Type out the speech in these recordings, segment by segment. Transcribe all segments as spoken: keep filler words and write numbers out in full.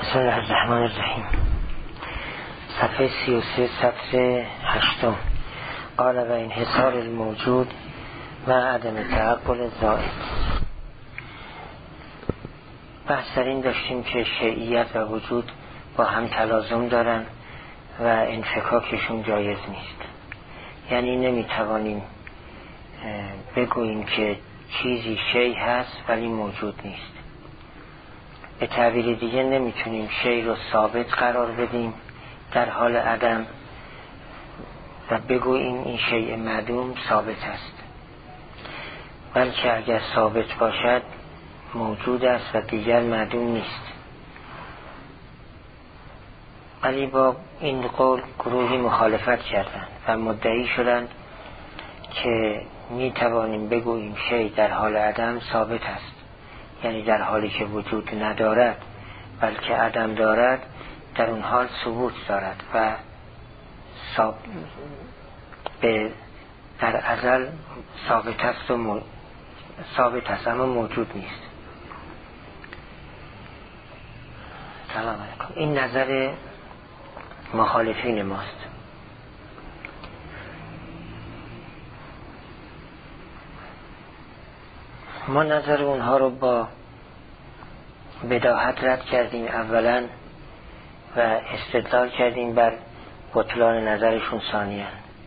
بسم الله الرحمن الرحیم. صفحه سی و سه سطر هشتم. قال و انحصار الموجود و عدم تعقل زائد. بحث در این داشتیم که شیعیت و وجود با هم تلازم دارن و انفکاکشون جایز نیست. یعنی نمیتوانیم بگوییم که چیزی شیء هست ولی موجود نیست. به تعبیر دیگه نمیتونیم شیء رو ثابت قرار بدیم در حال عدم و بگوییم این شیء معدوم ثابت است، بلکه اگر ثابت باشد موجود است و دیگر معدوم نیست. ولی با این قول گروهی مخالفت کردند و مدعی شدند که می توانیم بگوییم شیء در حال عدم ثابت است، یعنی در حالی که وجود ندارد بلکه عدم دارد در اون حال ثبوت دارد و ثاب... به در ازل ثابت است و مو... ثابت است اما موجود نیست. سلام علیکم. این نظر مخالفین ماست. ما نظر اونها رو با بداهت رد کردیم اولا و استدلال کردیم بر بطلان نظرشون ثانیا.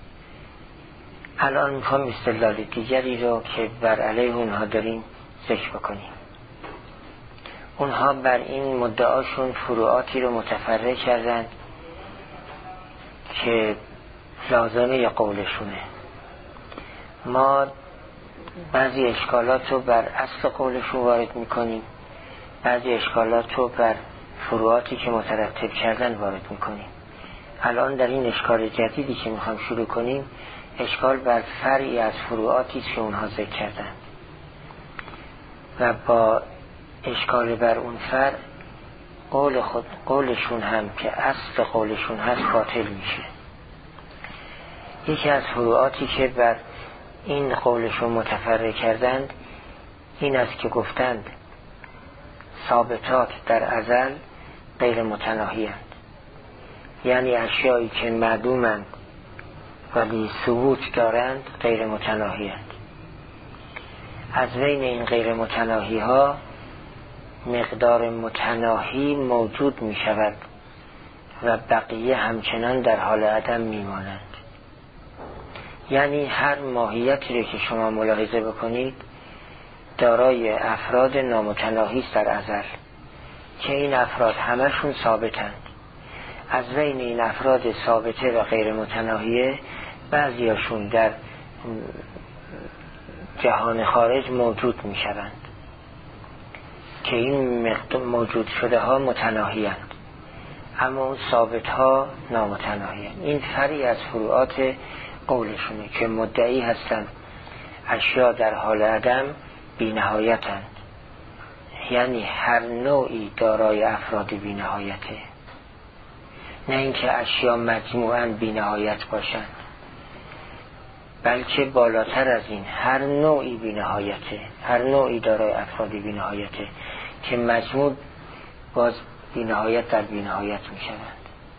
الان میخوام استدلال دیگری رو که بر علیه اونها داریم ذکر بکنیم. اونها بر این مدعاشون فروعاتی رو متفرع کردن که لازمه قولشونه. ما بعضی اشکالات رو بر اصل قولشون وارد میکنیم، بعضی اشکالات رو بر فروعاتی که مترتب کردن وارد میکنیم. الان در این اشکال جدیدی که میخوام شروع کنیم اشکال بر فرعی از فروعاتی که اونها ذکر کردن و با اشکال بر اون فرع قول خود قولشون هم که اصل قولشون هست باطل میشه. یکی از فروعاتی که بر این قولشون متفرع کردند این است که گفتند ثابتات در ازل غیر متناهی اند، یعنی اشیایی که معدومند ولی ثبوت دارند غیر متناهی اند. از بین این غیر متناهی ها مقدار متناهی موجود می شود و بقیه همچنان در حال عدم می مانند. یعنی هر ماهیتی رو که شما ملاحظه بکنید دارای افراد نامتناهی است در ازل که این افراد همشون ثابتند. از بین این افراد ثابته و غیر متناهیه بعضیاشون در جهان خارج موجود می شوند که این موجود شده ها متناهی اند اما اون ثابت ها نامتناهی اند. این فرعی از فروعات قولشونه که مدعی هستند اشیا در حال عدم بی نهایتند، یعنی هر نوعی دارای افراد بی نهایته، نه اینکه اشیا مجموعاً بی نهایت باشند بلکه بالاتر از این هر نوعی بی نهایته، هر نوعی دارای افراد بی نهایته که مجموع باز بی نهایت در بی نهایت می شوند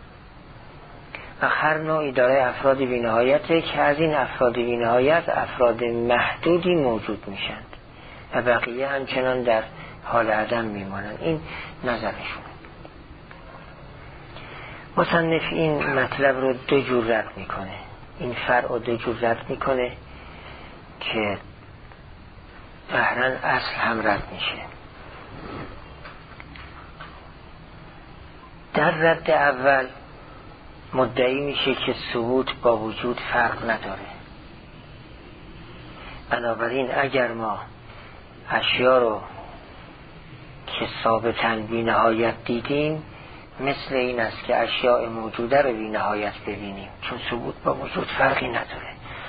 و هر نوعی دارای افراد بی نهایته که از این افراد بی نهایت افراد محدودی موجود میشند و بقیه همچنان در حال عدم میمانند. این نظرشون. مصنف این مطلب رو دو جور رد میکنه، این فرع رو دو جور رد میکنه که قهرن اصل هم رد میشه. در رد اول مدعی میشه که ثبوت با وجود فرق نداره. بنابراین اگر ما اشیا رو که ثابتاً بی نهایت دیدیم مثل این است که اشیاء موجوده رو بی نهایت ببینیم، چون ثبوت با وجود فرقی نداره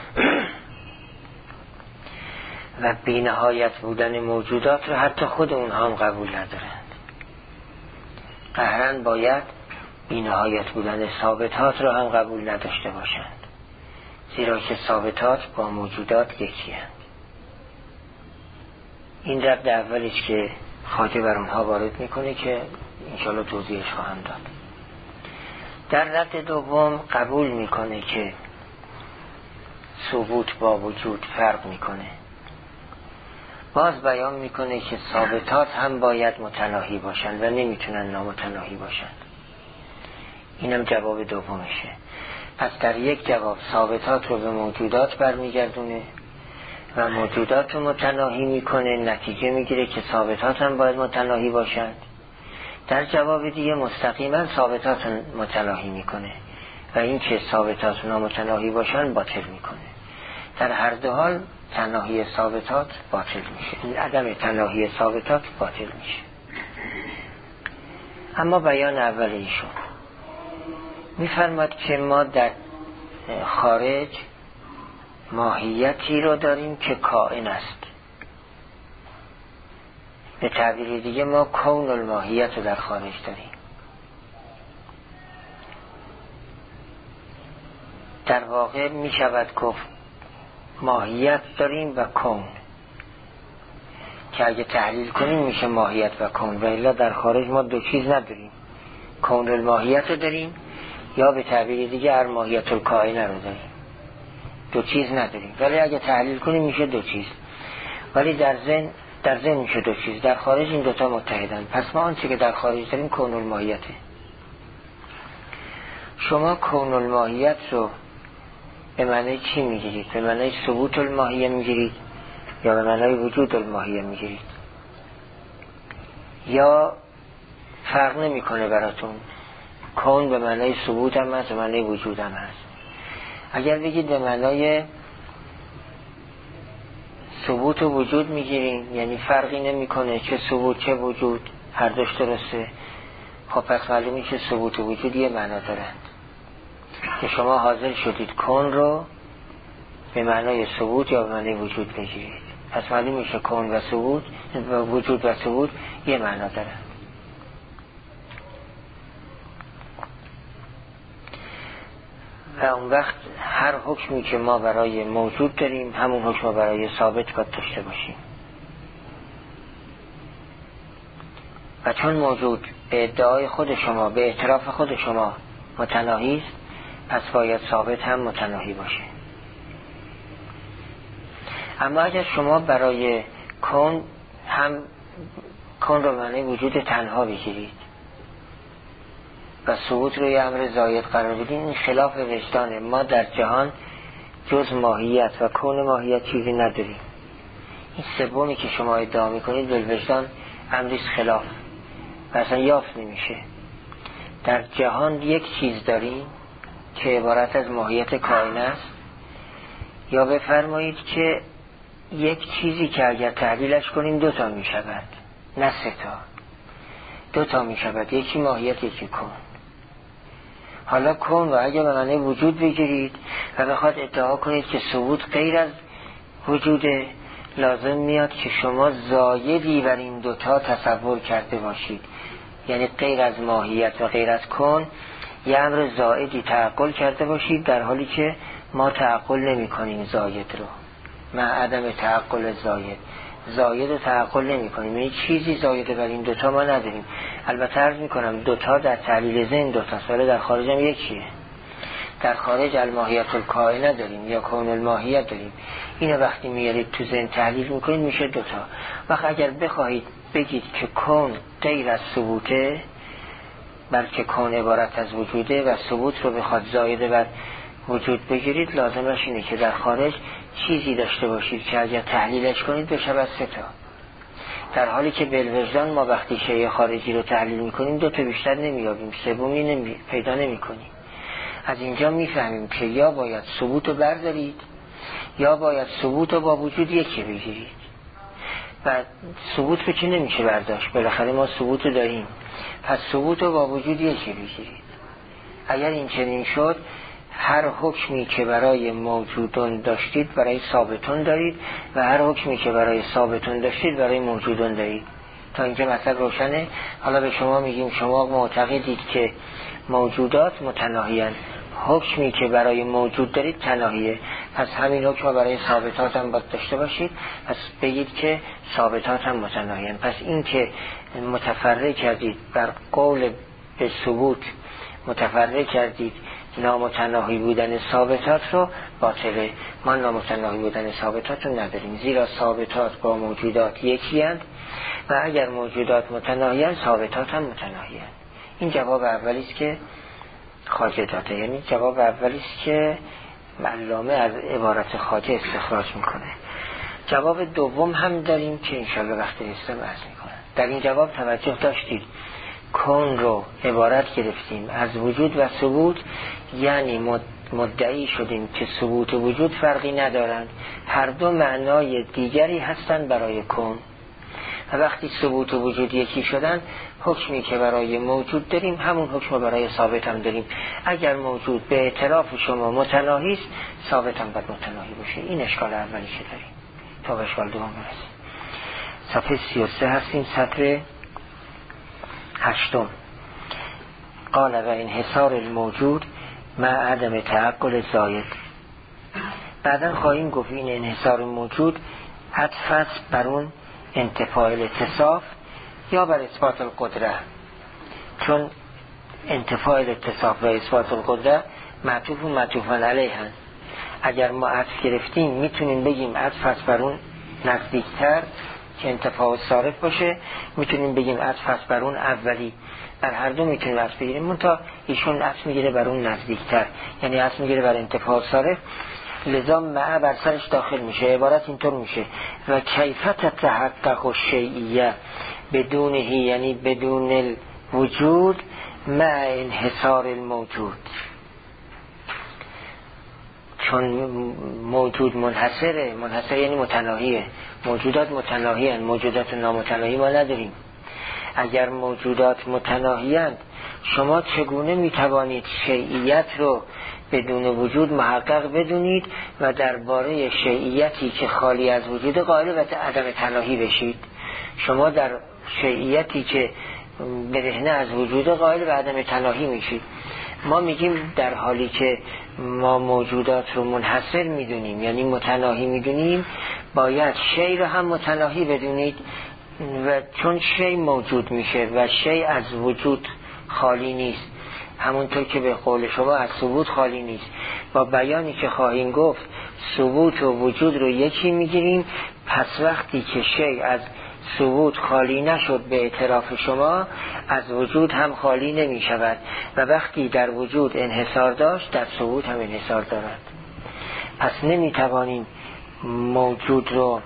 و بی نهایت بودن موجودات رو حتی خود اونها هم قبول ندارند. قهرن باید بی نهایت بودن ثابتات را هم قبول نداشته باشند، زیرا که ثابتات با موجودات یکی هستند. این رد اولیش که خواجه بر اونها وارد میکنه که انشاءالله توضیحش خواهم داد. در رد دوم قبول میکنه که ثبوت با وجود فرق میکنه. باز بیان میکنه که ثابتات هم باید متناهی باشند و نمیتونن نامتناهی باشند. اینم جواب دومشه. پس در یک جواب ثابتات رو به موجودات برمیگردونه و موجودات رو متناهی میکنه، نتیجه میگیره که ثابتات هم باید متناهی باشند. در جواب دیگه مستقیما ثابتات رو متناهی میکنه و این که ثابتات نامتناهی باشند باطل میکنه. در هر دو حال تناهی ثابتات باطل میشه، این عدم تناهی ثابتات باطل میشه. اما بیان اول ایشون میفرماد که ما در خارج ماهیتی رو داریم که کائن است. به تعبیر دیگه ما کون الماهیت رو در خارج داریم. در واقع می شود گفت ماهیت داریم و کون، که اگه تحلیل کنیم میشه ماهیت و کون، و الا در خارج ما دو چیز نداریم، کون الماهیت رو داریم یا به تعبیر دیگه هر ماهیت الکائنه رو داریم، دو چیز نداریم. ولی اگه تحلیل کنیم میشه دو چیز، ولی در ذهن در ذهن میشه دو چیز، در خارج این دوتا متحدن. پس ما آنچه که در خارج داریم کون الماهیته. شما کون الماهیت رو به معنی چی میگیرید؟ به معنی ثبوت الماهیه میگیرید یا به معنی وجود الماهیه میگیرید؟ یا فرق نمیکنه براتون؟ کون به معنی ثبوت هم هست، به معنی وجود هم هست. اگر بگید به معنی ثبوت و وجود میگیریم، یعنی فرقی نمیکنه چه ثبوت چه وجود، هر دوش درسته، خب پس معلومه که ثبوت و وجود یه معنا دارند. که شما حاضر شدید کون رو به معنای ثبوت یا به معنای وجود بگیرید، پس معلومه که کون و ثبوت و وجود و ثبوت یه معنا دارند. و اون وقت هر حکمی که ما برای موجود داریم همون حکم برای ثابت باید داشته باشیم. و چون موجود به ادعای خود شما، به اعتراف خود شما متناهی است، پس باید ثابت هم متناهی باشه. اما اگر شما برای کون هم کون رو معنی وجود تنها بگیرید و ثبوت رو یه امر زاید قرار بدین، این خلاف وجدانه. ما در جهان جز ماهیت و کون ماهیت چیزی نداریم. این سومی که شما ادعا میکنید به وجدان امریز خلاف و اصلا یافت نمیشه. در جهان یک چیز داریم که عبارت از ماهیت کائن است، یا بفرمایید که یک چیزی که اگر تحلیلش کنیم دو تا می شود، نه سه تا، دو تا می شود، یکی ماهیت یکی کون. حالا کون و اگر به معنی وجود بگیرید و بخواد ادعا کنید که ثبوت غیر از وجود، لازم میاد که شما زایدی بر این دوتا تصور کرده باشید، یعنی غیر از ماهیت و غیر از کون یه امر زائدی تعقل کرده باشید، در حالی که ما تعقل نمی کنیم زاید رو. مع عدم تعقل زاید، زاید رو تعقل نمی کنیم، یعنی چیزی زایده بر این دوتا ما نداریم. البته عرض می کنم دوتا در تحلیل ذهن دوتا ساله، در خارج هم یکیه. در خارج الماهیت الکائنه داریم یا کون الماهیت داریم، اینو وقتی میارید تو ذهن تحلیل میکنید میشه دوتا. وقت اگر بخواهید بگید که کون غیر از ثبوته، بلکه کون عبارت از وجوده و ثبوت رو بخواد زایده بر وجود بگیرید، لازمش اینه که در خارج چیزی داشته باشید که اگر تحلیلش کنید بشه بس سه تا. در حالی که بالوجدان ما وقتی شیء خارجی رو تحلیل میکنیم دو تا بیشتر نمیابیم، سومی نمی... پیدا نمیکنیم. از اینجا میفهمیم که یا باید ثبوت رو بردارید یا باید ثبوت رو با وجود یکی بگیرید. و ثبوت رو که نمیشه برداشت، بالاخره ما ثبوت رو داریم، پس ثبوت رو با وجود یکی بگیرید. اگر این چنین شد، هر حکمی که برای موجودون داشتید برای ثابتون دارید و هر حکمی که برای ثابتون داشتید برای موجودون دارید. تا اینجا مثلا روشنه. حالا به شما میگیم شما معتقدید که موجودات متناهی‌اند، حکمی که برای موجود دارید تناهیه، پس همین حکم برای ثابتات هم باید داشته باشید، پس بگید که ثابتات هم متناهیه. پس این که متفرع کردید بر قول به ثبوت، متفرع کردید نامتناهی بودن ثابتات رو باطله. ما نامتناهی بودن ثابتات رو نداریم، زیرا ثابتات با موجودات یکی هستند و اگر موجودات متناهی هستند ثابتات هم متناهی هستند. این جواب اولی است که خواجه داده، یعنی جواب اولی است که علامه از عبارت خواجه استخراج میکنه. جواب دوم هم داریم که انشالله وقتی رسیدم عرض میکنم. در این جواب توجه داشتید کون رو عبارت گرفتیم از وجود و ثبوت، یعنی مدعی شدیم که ثبوت و وجود فرقی ندارند، هر دو معنای دیگری هستند برای کون. و وقتی ثبوت و وجود یکی شدن، حکمی که برای موجود داریم همون حکم برای ثابت هم داریم. اگر موجود به اعتراف شما متناهی است، ثابت هم باید متناهی باشه. این اشکال اولی که داریم. تا به اشکال دوم برسیم. صفحه سی و سه هستیم، سطر هشتم. قال و انحصار الموجود مع عدم تعقل زاید. بعدا خواهیم گفت این انحصار موجود عطف است بر اون انتفاع الاتصاف یا بر اثبات القدره، چون انتفاع الاتصاف و اثبات القدره معطوف و معطوفاً علیه هست. اگر ما عطف گرفتیم میتونیم بگیم عطف است بر اون نزدیکتر که انتفاع صارف باشه، میتونیم بگیم عطف است بر اون اولی. در هر دو میتونیم عطف بگیریم، منتها ایشون عطف میگیره بر اون نزدیکتر، یعنی عطف میگیره بر انتفاع صارف، لذا مع بر سرش داخل میشه. عبارت اینطور میشه و کیفیت تحقق الشیئیه بدونه، یعنی بدون الوجود مع انحصار الموجود. چون موجود منحصره، منحصر یعنی متناهیه، موجودات متناهی هستند، موجودات نامتناهی ما نداریم. اگر موجودات متناهی هستند، شما چگونه میتوانید شیئیت رو بدون وجود محقق بدونید و درباره شیئیتی که خالی از وجود قائل و عدم تناهی بشید؟ شما در شیئیتی که برهنه از وجود قائل و عدم تناهی میشید. ما میگیم در حالی که ما موجودات رو منحصر میدونیم، یعنی متناهی میدونیم، باید شی رو هم متناهی بدونید، و چون شی موجود میشه و شی از وجود خالی نیست، همونطور که به قول شما از ثبوت خالی نیست. با بیانی که خواهیم گفت ثبوت و وجود رو یکی میگیریم، پس وقتی که شی از ثبوت خالی نشد به اعتراف شما، از وجود هم خالی نمی شود و وقتی در وجود انحصار داشت در ثبوت هم انحصار دارد. پس نمی توانیم موجود رو،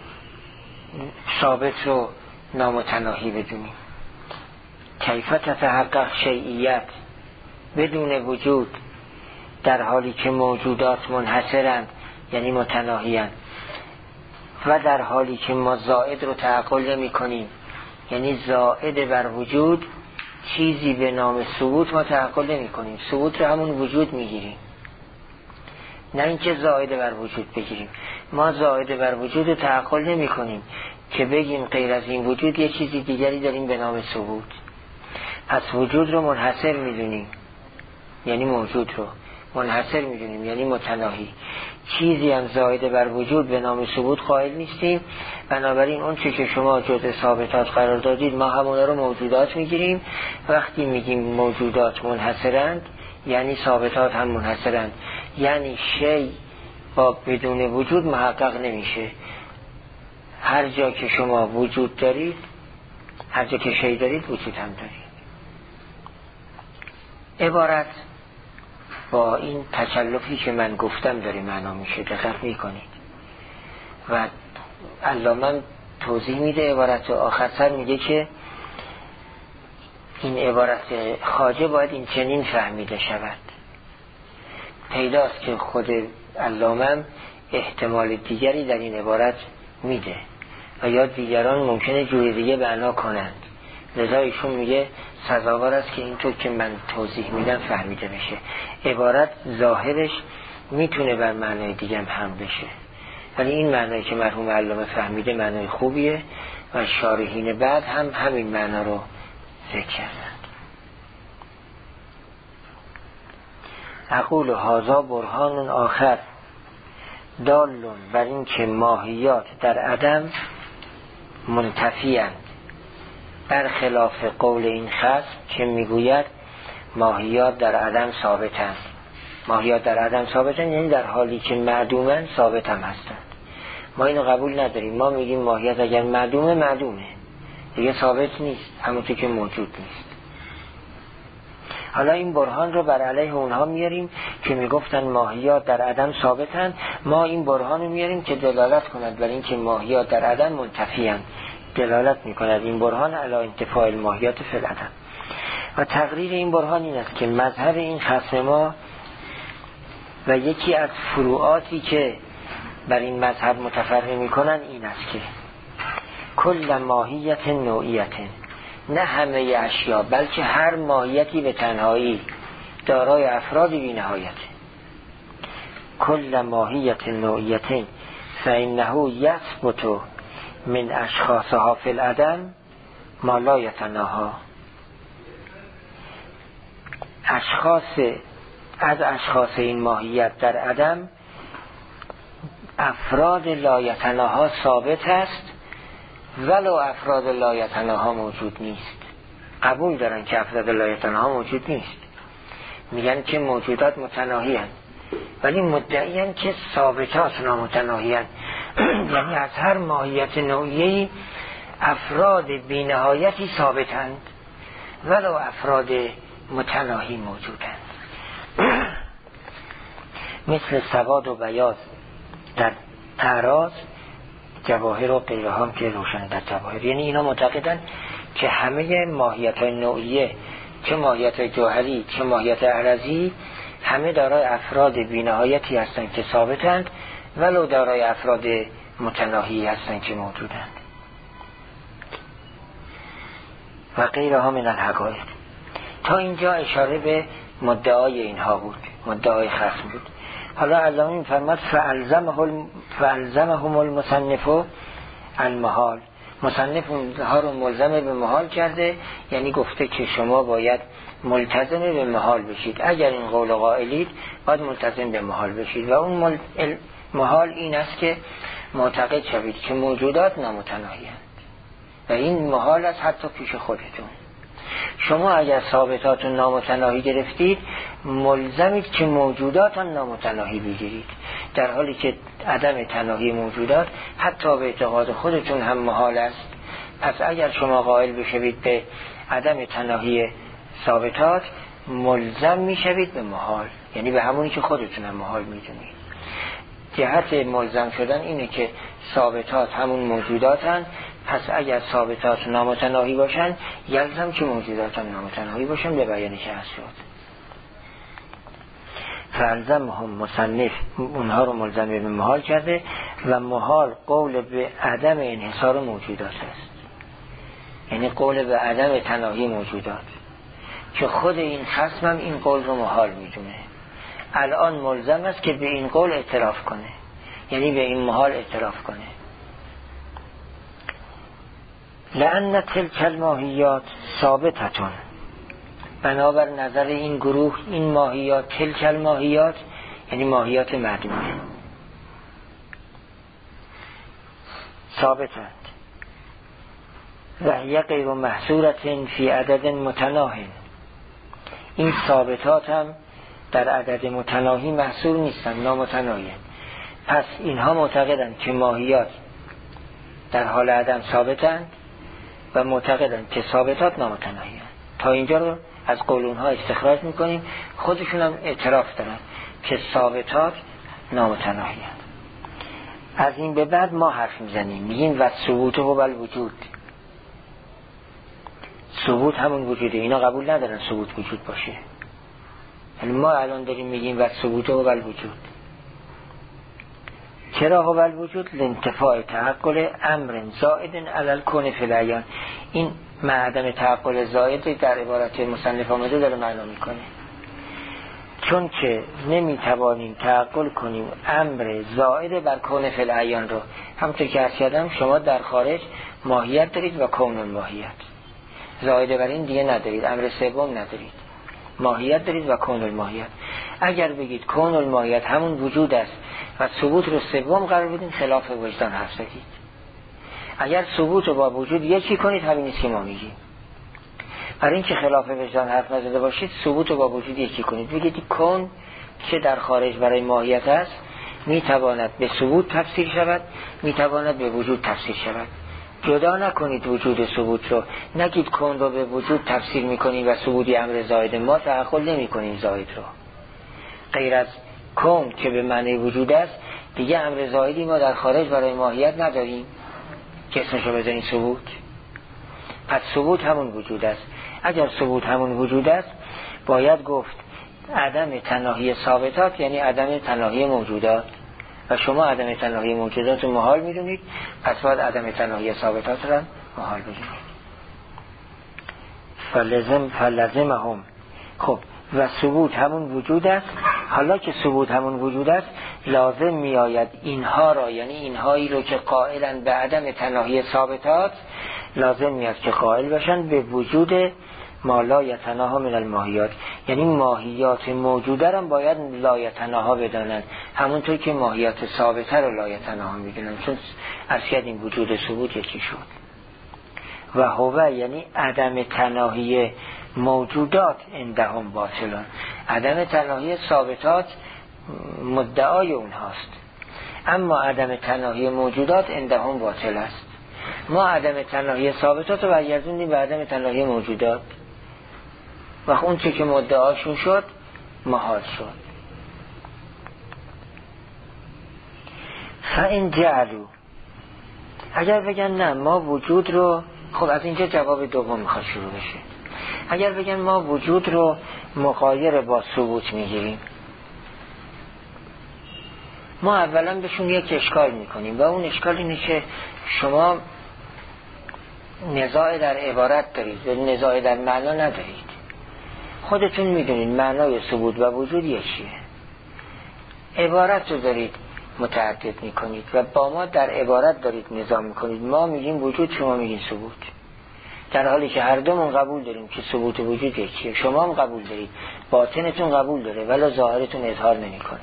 ثابت رو نامتناهی بدونیم. کیفیت تحقق شیئیت بدون وجود در حالی که موجودات منحصرند، یعنی متناهی‌اند، و در حالی که ما زائد رو تعقل نمی کنیم، یعنی زائد بر وجود چیزی به نام ثبوت ما تعقل نمی کنیم، ثبوت رو همون وجود می گیریم، نه اینکه زائد بر وجود بگیریم. ما زائد بر وجود رو تعقل نمی کنیم که بگیم غیر از این وجود یه چیزی دیگری داریم به نام ثبوت. پس وجود رو منحصر می دونیم، یعنی موجود رو منحصر می دونیم، یعنی متناهی. چیزی هم زائد بر وجود به نام ثبوت قائل نیستیم. بنابراین اون چه که شما جزء ثابتات قرار دادید ما همونا رو موجودات میگیریم. وقتی میگیم موجودات منحصرند یعنی ثابتات هم منحصرند، یعنی شی با بدون وجود محقق نمیشه. هر جا که شما وجود دارید، هر جا که شی دارید وجود هم دارید. عبارت با این تکلفی که من گفتم داره معنا میشه، دقت میکنید. و علامه توضیح میده عبارت آخر سر میگه که این عبارت خواجه باید این چنین فهمیده شود. پیداست که خود علامه احتمال دیگری در این عبارت میده و یا دیگران ممکنه جوری دیگه معنا کنند، لذا ایشون میگه سزاوار است که اینطور که من توضیح میدم فهمیده بشه. عبارت ظاهرش میتونه بر معنای دیگه هم بشه، ولی این معنایی که مرحوم علامه فهمیده معنای خوبیه و شارحین بعد هم همین معنا رو ذکر کردند. اقول هذا برهان آخر دالون بر این که ماهیات در عدم منتفی‌اند، برخلاف قول این خصم که میگوید ماهیات در عدم ثابتند. ماهیات در عدم ثابتند یعنی در حالی که معدومند ثابت هم هستند. ما اینو قبول نداریم. ما میگیم ماهیت اگر معدومه معدومه، دیگه ثابت نیست، همونطور که موجود نیست. حالا این برهان رو بر علیه اونها میاریم که میگفتن ماهیات در عدم ثابتند. ما این برهان رو میاریم که دلالت کند بر این که ماهیات در عدم منتفی‌اند. دلالت میکند این برهان علی انتفاء الماهیات فی العدم. و تقریر این برهان این است که مذهب این خصم ما و یکی از فروعاتی که بر این مذهب متفرع میکنن این است که کل ماهیت نوعیت، نه همه اشیا بلکه هر ماهیتی به تنهایی دارای افرادی بی نهایت. کل ماهیت نوعیت فإنه یثبت من اشخاصها فی العدم ما لا یتناها. اشخاص از اشخاص این ماهیت در عدم افراد لایتناها ثابت است ولو افراد لایتناها موجود نیست. قبول دارن که افراد لایتناها موجود نیست، میگن که موجودات متناهی هستند، ولی مدعی هستند که ثابتات نامتناهی هستند. یعنی از هر ماهیت نوعی افراد بی نهایتی ثابتند ولو افراد متناهی موجودند. مثل سواد و بیاض در اعراض، جواهر و غیره هم که روشن در جواهر. یعنی اینا معتقدن که همه ماهیت های نوعیه، چه ماهیت جوهری چه ماهیت عرضی، همه دارای افراد بی‌نهایتی هستند که ثابتند ولو دارای افراد متناهی هستند که موجودند. و غیره ها من الحقایق. تا اینجا اشاره به مدعای اینها بود، مدعای خصم بود. حالا علامه می‌فرماد فالزمهم فالزمهم المصنف المحال. مصنف اونها رو ملزم به محال کرده، یعنی گفته که شما باید ملتزم به محال بشید. اگر این قول قائلید باید ملتزم به محال بشید و اون مل... محال این است که معتقد شوید که موجودات نامتناهی هستند و این محال است حتی پیش خودتون. شما اگر ثابتات نامتناهی گرفتید ملزمید که موجودات نامتناهی بگیرید، در حالی که عدم تناهی موجودات حتی به اعتقاد خودتون هم محال است. پس اگر شما قائل بشوید به عدم تناهی ثابتات ملزم میشوید به محال، یعنی به همونی که خودتون هم محال میدونید. جهت ملزم شدن اینه که ثابتات همون موجوداتن، پس اگر ثابتات نامتناهی باشن یلزم که موجودات هم نامتناهی باشن، به بیانی که هست شد. فالزمهم مصنف اونها رو ملزم به محال کرده و محال قول به عدم انحصار موجودات است، یعنی قول به عدم تناهی موجودات، که خود این خصم هم این قول رو محال میدونه. الان ملزم است که به این قول اعتراف کنه، یعنی به این محال اعتراف کنه. لأن تلک الماهیات ثابتتون، بنابر نظر این گروه این ماهیات، تلک الماهیات یعنی ماهیات معدومه، ثابتند و هی غیر محصورة فی عدد متناه. این ثابتات هم در عدد متناهی محصور نیستن، نامتناهی. پس اینها معتقدند که ماهیات در حال عدم ثابتند و معتقدند که ثابتات نامتناهی. تا اینجا رو از قولونها استخراج میکنیم، خودشون هم اعتراف دارن که ثابتات نامتناهی. از این به بعد ما حرف میزنیم، میگیم و ثبوت و الوجود. ثبوت همون وجوده، اینا قبول ندارن ثبوت وجود باشه. یعنی ما الان داریم میگیم و ثبوت و الوجود. چرا هو الوجود؟ لانتفاع تعقل امر زائد علی الکون فی العیان. این معدم تعقل زائد در عبارت مصنف آمده داره معنا میکنه، چون که نمیتوانیم تعقل کنیم امر زائد بر کون فی العیان رو. همونطور که عرض کردم شما در خارج ماهیت دارید و کون الماهیت، زائد بر این دیگه ندارید، امر سوم ندارید، ماهیت دارید و کون الماهیت. اگر بگید کون الماهیت همون وجود است و ثبوت رو سوم قرار بدین، خلاف وجدان حرف زدید. اگر ثبوت رو با وجود یکی کنید، همین نیست که ما میگیم. برای اینکه خلاف وجدان حرف نزده باشید، ثبوت رو با وجود یکی کنید. بگید کون که در خارج برای ماهیت است، میتواند به ثبوت تفسیر شود، میتواند به وجود تفسیر شود. جدا نکنید وجود ثبوت رو. نگید کون رو به وجود تفسیر میکنیم و ثبوتی امر زائد، ما تعقل نمی کنیم زائد رو. غیر از کون که به معنی وجود است، دیگه امر زائدی ما در خارج برای ماهیت نداریم که اسمش رو بزنید ثبوت. پس ثبوت همون وجود است. اگر ثبوت همون وجود است، باید گفت عدم تناهی ثابتات یعنی عدم تناهی موجودات، و شما عدم تناهی موجودات رو محال میدونید، پس باید عدم تناهی ثابتات رو محال بدونید. فلزم فلزم هم. خب و ثبوت همون وجود است. حالا که ثبوت همون وجود است، لازم میآید اینها را، یعنی اینهایی رو که قائلن به عدم تناهی ثابتات، لازم میاد که قائل باشن به وجود ما لا یتناها من الماهیات، یعنی ماهیات موجوده را باید لا یتناها بدانن، همونطور که ماهیات ثابته را لا یتناها میدونن، چون اصید این وجود ثبوت یکی شد. و هو یعنی عدم تناهی موجودات عندهم باطلان، عدم تناهی ثابتات مدعای اونهاست، اما عدم تناهی موجودات عندهم باطل است. ما عدم تناهی ثابتات رو برگردوندیم به عدم تناهی موجودات، و اون چه که مدعاشون شد محال شد. فإن جعلوا، اگر بگن نه ما وجود رو، خب از اینجا جواب دوم میخواد شروع بشه. اگر بگن ما وجود رو مغایر با ثبوت میگیریم، ما اولا بهشون یک اشکال میکنیم، و اون اشکال اینه که شما نزاع در عبارت دارید و نزاع در معنا ندارید. خودتون میدونید معنای ثبوت و وجود یکیه. عبارت رو دارید متعدد میکنید و با ما در عبارت دارید نزاع میکنید. ما میگیم وجود، شما میگین ثبوت، در حالی که هر دومون قبول داریم که ثبوت و وجود یکیه. شما هم قبول دارید، باطنتون قبول داره ولی ظاهرتون اظهار نمیکنه.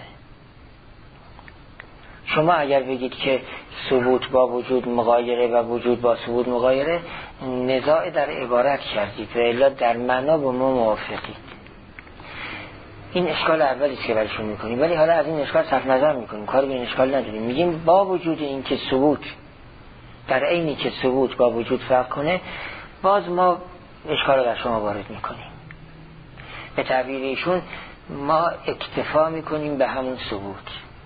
شما اگر بگید که ثبوت با وجود مغایره و وجود با ثبوت مغایره، نزاع در عبارت کردید و الا در معنا با ما موافقید. این اشکال اولی که برشون میکنیم، ولی حالا از این اشکال صرف نظر میکنیم، کاری به این اشکال نداریم. میگیم با وجود این که ثبوت در عینی که ثبوت با وجود فرق کنه، باز ما اشکال رو در شما وارد میکنیم. به تعبیر ایشون ما اکتفا میکنیم به همون ثبوت،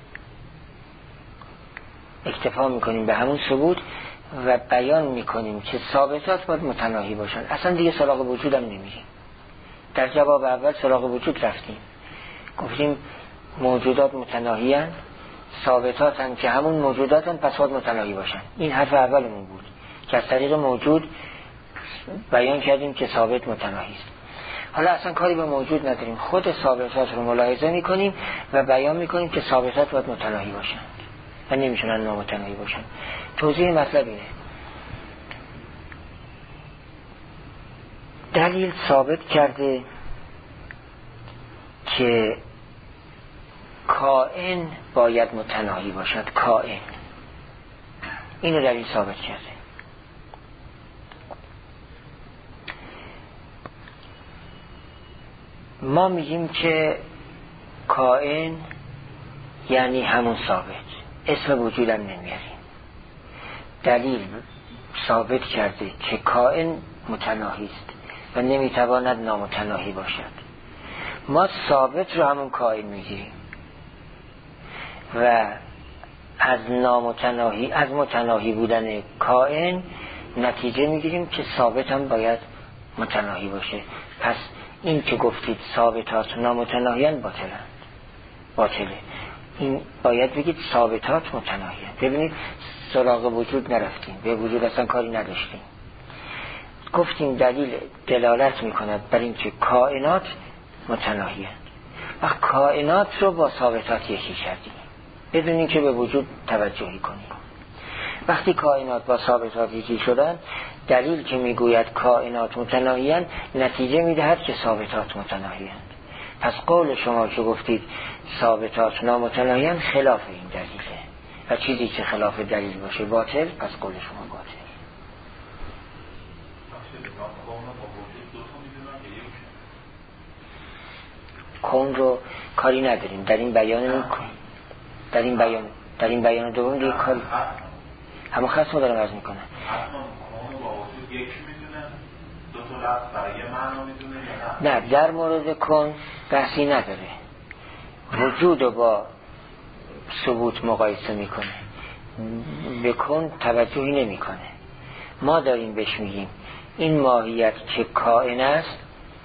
اکتفا میکنیم به همون ثبوت و بیان میکنیم که ثابتات باید متناهی باشن. اصلا دیگه سراغ وجود هم نمیریم. در جواب اول سراغ وجود رفتیم، گفتیم موجودات متناهی هن، ثابتات هم که همون موجودات هم پس باید متناهی باشن. این حرف اولمون بود که از طریق موجود بیان کردیم که ثابت متناهی است. حالا اصلا کاری به موجود نداریم، خود ثابتات رو ملاحظه میکنیم و بیان میکنیم که ثابتات باید متناهی باشن و نمیشونن نامتناهی باشن. توضیح مطلب اینه. دلیل ثابت کرده که کائن باید متناهی باشد، کائن، اینو دلیل ثابت کرده. ما میگیم که کائن یعنی همون ثابت، اسم وجودم نمیاریم. دلیل ثابت کرده که کائن متناهی است و نمیتواند نامتناهی باشد. ما ثابت رو همون کائن میگیریم و از نامتناهی، از متناهی بودن کائن نتیجه میگیریم که ثابت هم باید متناهی باشه. پس این که گفتید ثابتات نامتناهیان باطلند، باطله. این باید بگید ثابتات متناهیان. ببینید سراغ وجود نرفتیم، به وجود اصلا کاری نداشتیم. گفتیم دلیل دلالت میکند بر این که کائنات متناهیان و کائنات رو با ثابتات یکی کردیم بدون این که به وجود توجهی کنیم. وقتی کائنات با ثابتات یکی شدن، دلیل که میگوید کائنات متناهیان نتیجه میدهد که ثابتات متناهیان. پس قول شما که گفتید ثابتات نامتناهیان خلاف این دلیله و چیزی که خلاف دلیل باشه باطل، پس قول شما باطل. کون رو کاری نداریم در این بیان این در این بیان در این بیان دوم دیگه کاری همون خاص رو دارم عرض میکنم. نه در مورد کن بحثی نداره، وجود رو با ثبوت مقایسه میکنه، به کن توجهی نمیکنه. ما داریم بهش میگیم این ماهیت که کائن است،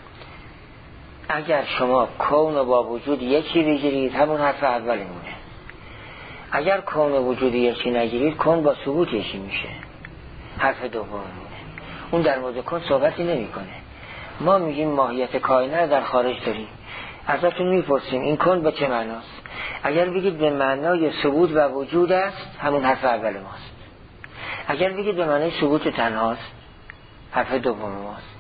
اگر شما کون و با وجود یکی بگیرید همون حرف اول مونه، اگر کون و وجود یکی نگیرید کون با ثبوت یکی میشه، حرف دوم مونه. اون در مورد کن صحبتی نمیکنه. ما میگیم ماهیت کائنه در خارج داریم، ازتون میپرسیم این کن به چه معناست؟ اگر بگید به معنای ثبوت و وجود است همون حرف اول ماست. اگر بگید به معنای ثبوت تنهاست حرف دوم ماست.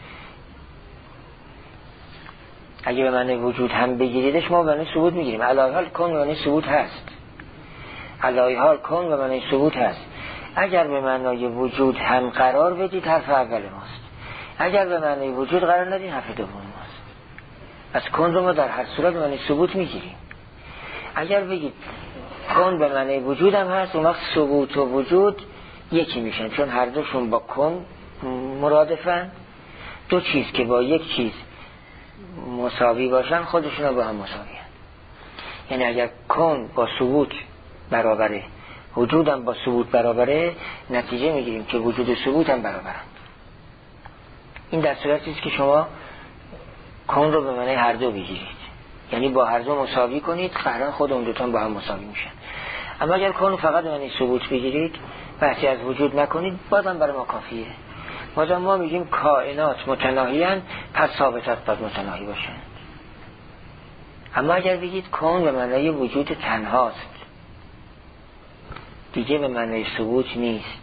اگه به معنی وجود هم بگیریدش ما به معنی ثبوت میگیریم. علاوه حال کن به معنی ثبوت هست، علاوه حال کن به معنی ثبوت هست. اگر به معنی وجود هم قرار بدید حرف اول ماست، اگر به معنی وجود قرار ندید حرف دوم ماست. از کن رو ما در هر صورت به معنی ثبوت میگیریم. اگر بگید کن به معنی وجود هم هست، اون وقت ثبوت و وجود یکی میشن، چون هر دوشون با کن مرادفن. دو چیز که با یک چیز مساوی باشن خودشون با هم مساوی هن. یعنی اگر کن با ثبوت برابره، وجود هم با ثبوت برابره، نتیجه میگیریم که وجود و ثبوت هم برابرند. این در صورتی است که شما کن رو به معنی هر دو بگیرید، یعنی با هر دو مساوی کنید، قهران خود اون دوتان با هم مساوی میشن. اما اگر کن فقط به معنی ثبوت بگیرید، بحثی از وجود نکنید، بازم برای ما کافیه. بازم ما میگیم کائنات متناهیان، پس ثابتات باید متناهی باشن. اما اگر بگید کون به معنای وجود تنهاست، دیگه به معنای ثبوت نیست.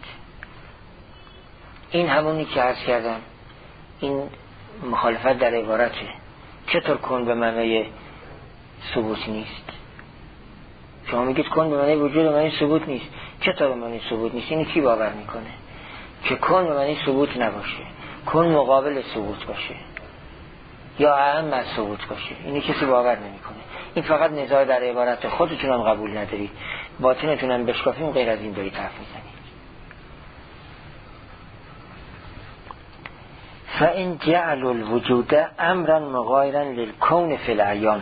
این همونی که عرض کردم، این مخالفت در عبارته. چطور کن به معنای ثبوت نیست؟ شما میگید کن به معنای وجود به معنای ثبوت نیست، چطور به معنای ثبوت نیست؟ اینو کی باور میکنه که کن به معنی ثبوت نباشه، کن مقابل ثبوت باشه یا اهم از ثبوت باشه؟ اینو کسی باور نمیکنه. این فقط نزاع در عبارت، خودتون هم قبول ندارید، باطنتون هم بشکافیم، غیر از این دارید حرف میزنید. فَإِنْ جَعَلُوا الْوُجُودَ أَمْرًا مُغَایِرًا لِلْكَوْنِ فِي الْأَعْیَانِ.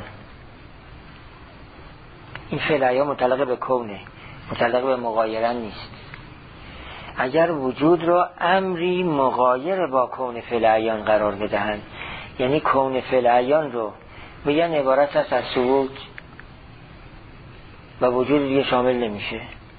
این فی الأعیان متعلق به کونه، متعلق به مغایرن نیست. اگر وجود رو امری مغایر با کون فی الأعیان قرار بدهند، یعنی کون فی الأعیان رو بگن عبارت است از ثبوت و وجود دیگه شامل نمیشه،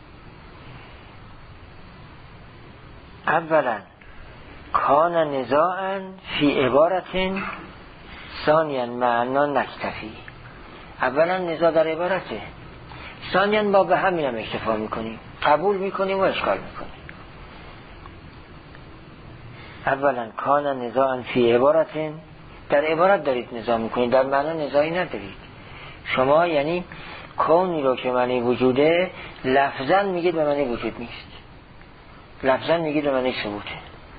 اولا کان نزاعا فی عبارت، ثانیا معنا نکتفی. اولا نزاع در عبارته، ثانیا با به همین هم اکتفا میکنیم، قبول میکنیم و اشکال میکنیم. اولا کان نزاعا فی عبارت، در عبارت دارید نزاع میکنید، در معنا نزاعی ندارید. شما یعنی کونی رو که معنی وجوده لفظا میگید به معنی وجود نیست، لفظا میگید به معنی ثبوته.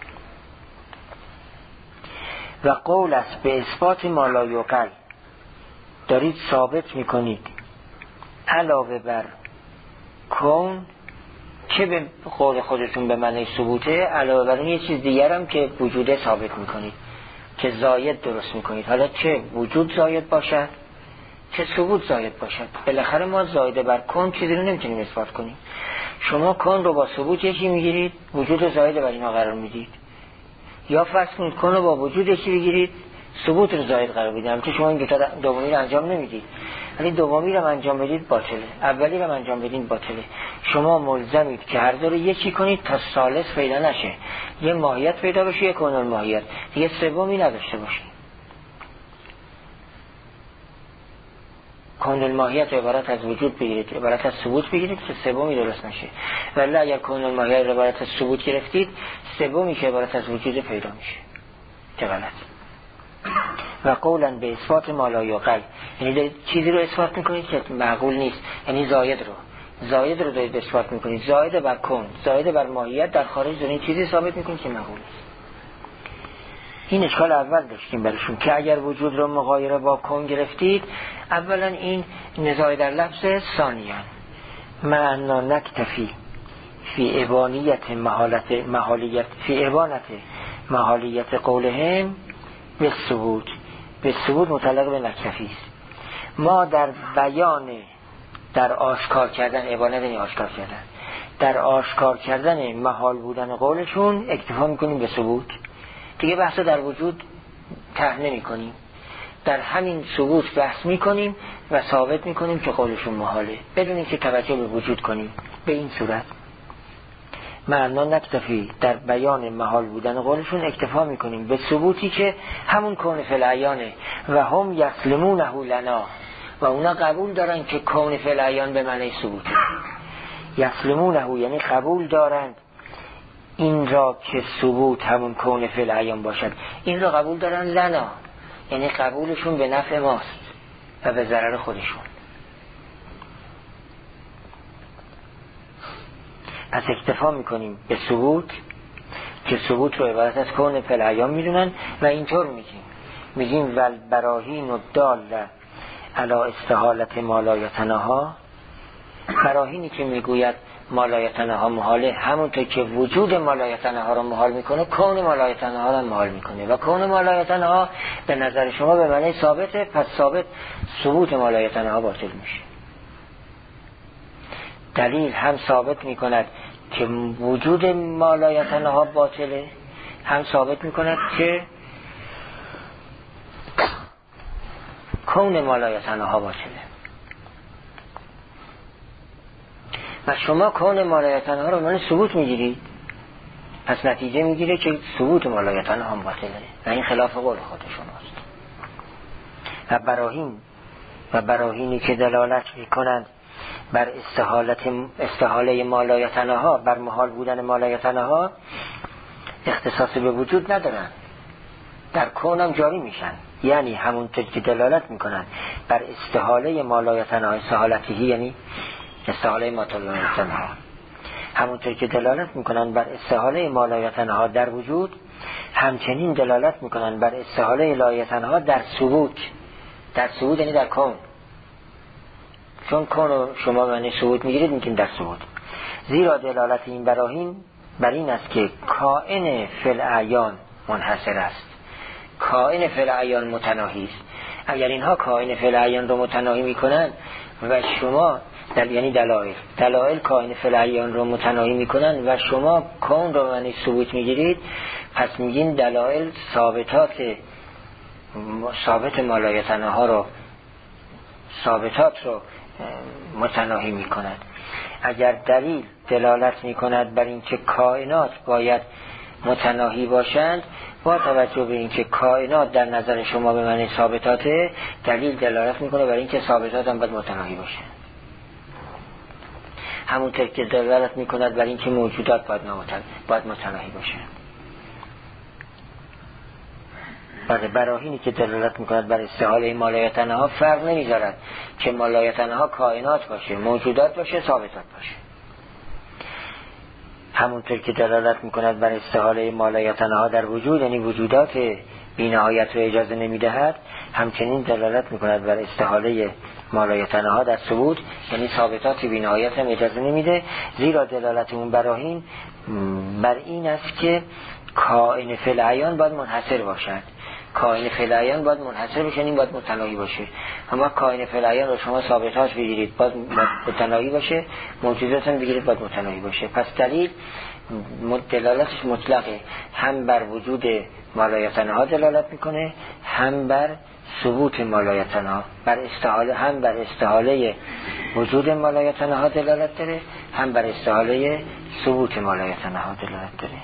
و قول است به اثبات ما لا یعقل، دارید ثابت میکنید علاوه بر کون که به قول خودتون به معنی ثبوته، علاوه بر اون یه چیز دیگر هم که وجوده ثابت میکنید، که زاید درست میکنید. حالا چه وجود زاید باشد چه ثبوت زاید باشد، بالاخره ما زایده بر کون چیزی رو نمیتونیم اثبات کنیم. شما کون رو با ثبوت یکی میگیرید، وجود رو زاید بر اینا قرار میدید، یا فرض کنید کون رو با وجود یکی بگیرید، ثبوت رو زاید قرار بدید. البته شما این دوتا دومی رو انجام نمیدید، ولی دومی رو انجام بدید باطله، اولی رو انجام بدید باطله. شما ملزمید که هر دو رو یکی کنید تا ثالث پیدا نشه، یه ماهیت پیدا بشه، یک کون الماهیت، دیگه سومی نداشته باشه. کون الماهیت عبارت از وجود بگیرید، عبارت از ثبوت بگیرید که سومی درست نشه. ولی اگر کون الماهیت عبارت از ثبوت گرفتید، سومی که عبارت از وجود پیدا میشه، که غلط. و قولا به اثبات ما لا یعقل، یعنی چیزی رو اثبات میکنید که معقول نیست، یعنی زاید رو زاید رو دارید اثبات میکنید، زاید بر کون، زاید بر ماهیت در خارج دارید چیزی ثابت میکنید که معقول نیست. این اشکال اول داشتیم برشون که اگر وجود رو مغایر با کون گرفتید، اولا این نزاع در لفظ، ثانیا معنا نکتفی فی ابانیت محالت محالیت فی ابانت محالیت قولهم به ثبوت، به ثبوت متعلق به نکتفی است. ما در بیان، در آشکار کردن، ابانت یعنی آشکار کردن، در آشکار کردن محال بودن قولشون اکتفا میکنیم به ثبوت، دیگه بحث در وجود ته نمی کنیم، در همین ثبوت بحث میکنیم و ثابت میکنیم که قولشون محاله، بدون اینکه توجه به وجود کنیم. به این صورت معنا نکتفی، در بیان محال بودن قولشون اکتفا میکنیم به ثبوتی که همون کون فی العیانه و هم یسلمونه لنا، و اونا قبول دارن که کون فی العیان به معنی ثبوته. یسلمونه یعنی قبول دارند این را که ثبوت همون کون فی العیان باشد، این را قبول دارن لنا، یعنی قبولشون به نفع ماست و به ضرر خودشون. پس اکتفا میکنیم به ثبوت که ثبوت رو عبارت از کون فی العیان میدونن و اینطور میگیم میگیم ول براهین الداله علی استحالت ما لا یتناها، براهینی که میگوید ما لا یتناها محاله، همونطور که وجود ما لا یتناها رو محال میکنه، کون ما لا یتناها رو محال میکنه و کون ما لا یتناها به نظر شما به معنی ثابته، پس ثابت ثبوت ما لا یتناها باطل میشه. دلیل هم ثابت میکند که وجود ما لا یتناها باطله، هم ثابت میکند که کون ما لا یتناها باطله. و شما کون ما لا یتناها رو من ثبوت میگیرید، پس نتیجه میگیره که ثبوت ما لا یتناها هم باطله و این خلاف قول خود شماست. و براهین و براهینی که دلالت میکنند بر استحالت استحاله ما لا یتناها، بر محال بودن ما لا یتناها، اختصاص به وجود ندارن، در کون هم جاری میشن، یعنی همونطور که دلالت میکنن بر استحاله ما لا یتناها، استحالتهی یعنی استحاله ما لا یتناها، همونطور که دلالت میکنن بر استحاله ما لا یتناها در وجود، همچنین دلالت میکنن بر استحاله لا یتناها در ثبوت. در ثبوت یعنی در کون، چون کون رو شما معنی ثبوت میگیرید میگیم در ثبوت. زیرا دلالت این براهین بر این است که کائن فی الاعیان منحصر است، کائن فی الاعیان متناهی است. اگر اینها کائن فی الاعیان رو متناهی میکنن و شما دل... یعنی دلائل دلائل کائن فی الاعیان رو متناهی میکنن و شما کون رو معنی ثبوت میگیرید، پس میگین دلائل ثابتات ثابت ما لا یتناها رو ثابتات رو متناهی می کند. اگر دلیل دلالت می کند بر اینکه کائنات باید متناهی باشند، با توجه به اینکه کائنات در نظر شما به معنی ثابتاته، دلیل دلالت می کنه بر اینکه ثابتات هم باید متناهی باشند. همونطور که دلالت می کند بر اینکه موجودات باید باید متناهی باشند. بعد براهینی که دلالت میکند بر استحاله ما لا یتناها فرق نمیذارد که ما لا یتناها کائنات باشه، موجودات باشه، ثابتات باشه. همونطور که دلالت میکند بر استحاله ما لا یتناها در وجود، یعنی وجودات بی‌نهایت رو اجازه نمیدهد، همچنین دلالت میکند بر استحاله ما لا یتناها در ثبوت، یعنی ثابتات بی‌نهایت هم اجازه نمیده. زیرا دلالت اون براهین بر این است که کائن فی العیان باید منحصر باشد، کائن فی العیان باید منحصر بشه، این باید متناهی باشه. اما کائن فی العیان رو شما ثابتاش بگیرید باید متناهی باشه، موجودات هم بگیرید باید متناهی باشه. پس دلیل دلالتش مطلقه، هم بر وجود ما لا یتناها دلالت میکنه، هم بر ثبوت ما لا یتناها، بر استحاله، هم بر استحاله وجود ما لا یتناها دلالت داره، هم بر استحاله ثبوت ما لا یتناها دلالت داره.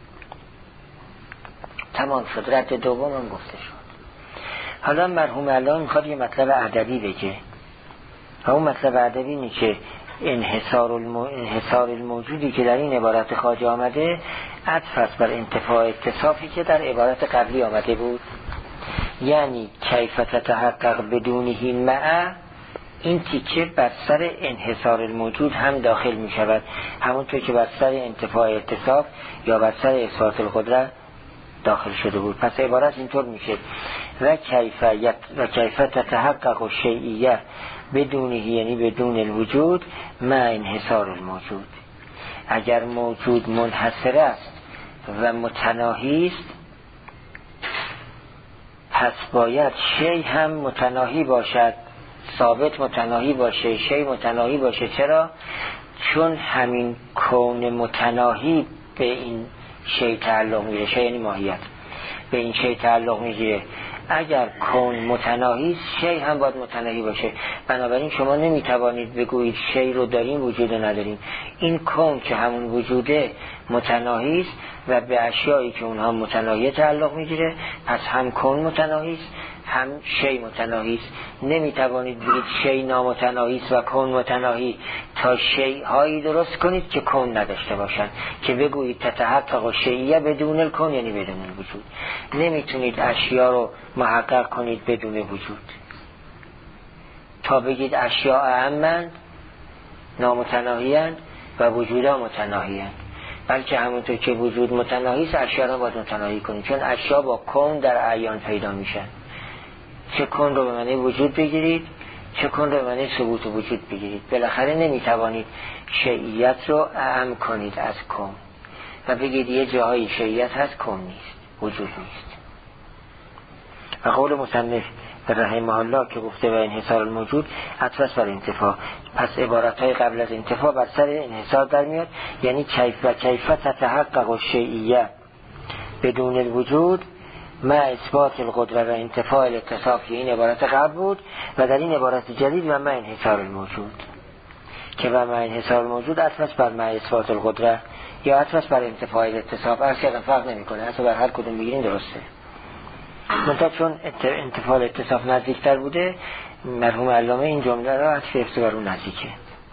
تمام شد، رد دوم هم گفته شد. حالا مرحوم الله میخواد یه مطلب ادبی بگه، و اون مطلب ادبی اینه که انحصار, الم... انحصار الموجودی که در این عبارت خواجه آمده عطف است بر انتفاع اتصافی که در عبارت قبلی آمده بود. یعنی کیف تتحقق بدونه مع، این تیکه بر سر انحصار الموجود هم داخل می شود، همونطور که بر سر انتفاع اتصاف یا بر سر اثبات القدرت داخل شده بود. پس عبارت اینطور میشه و کیف و کیف تتحقق الشیئیه بدونه، یعنی بدون الوجود مع انحصار الموجود. اگر موجود منحصر است و متناهی است، پس باید شی هم متناهی باشد، ثابت متناهی باشه، شی متناهی باشه. چرا؟ چون همین کون متناهی به این شی تعلق میگیره، شی یعنی ماهیت، به این شی تعلق میگیره. اگر کون متناهی است، شی هم باید متناهی باشه. بنابراین شما نمیتوانید بگویید شی رو داریم وجود نداریم. این کون که همون وجوده متناهی است و به اشیایی که اونها متناهی تعلق میگیره، پس هم کون متناهی است هم شی متناهی است. نمیتوانید بگید شی نامتناهی است و کون متناهی تا شی هایی درست کنید که کون نداشته باشند، که بگویید تتحقق شیئیه بدون الکون، یعنی بدون الوجود. نمیتونید اشیا رو محقق کنید بدون وجود. تا بگید اشیا اعمند، نامتناهی‌اند و وجودا متناهی‌اند، بلکه همونطور که وجود متناهی است، اشیا رو باید متناهی کنید، چون اشیا با کون در اعیان پیدا میشن. چه کون رو به معنی وجود بگیرید، چه کون رو به معنی ثبوت وجود بگیرید. بالاخره نمیتوانید شیعیت رو اعم کنید از کون و بگید یه جاهای شیعیت هست کون نیست، وجود نیست. و قول مصنف رحمه الله که گفته و انحصار الموجود عطف بر انتفاع، پس عبارتهای قبل از انتفاع بر سر انحصار در میاد، یعنی کیف و کیف تتحقق الشیئیه بدون الوجود مع اثبات القدرت و انتفاع الاتصاف، که این عبارت قبل بود، و در این عبارت جدید و مع انحصار الموجود، که و مع انحصار الموجود عطف بر مع اثبات القدرت یا عطف بر انتفاع الاتصاف، هر چقدر فرق نمیکنه، اصلا بر هر کدوم بگیرین درسته. منتها چون انتفاع الاتصاف نزدیکتر بوده، مرحوم علامه این جمله را عطف گرفته بر اون نزدیکه.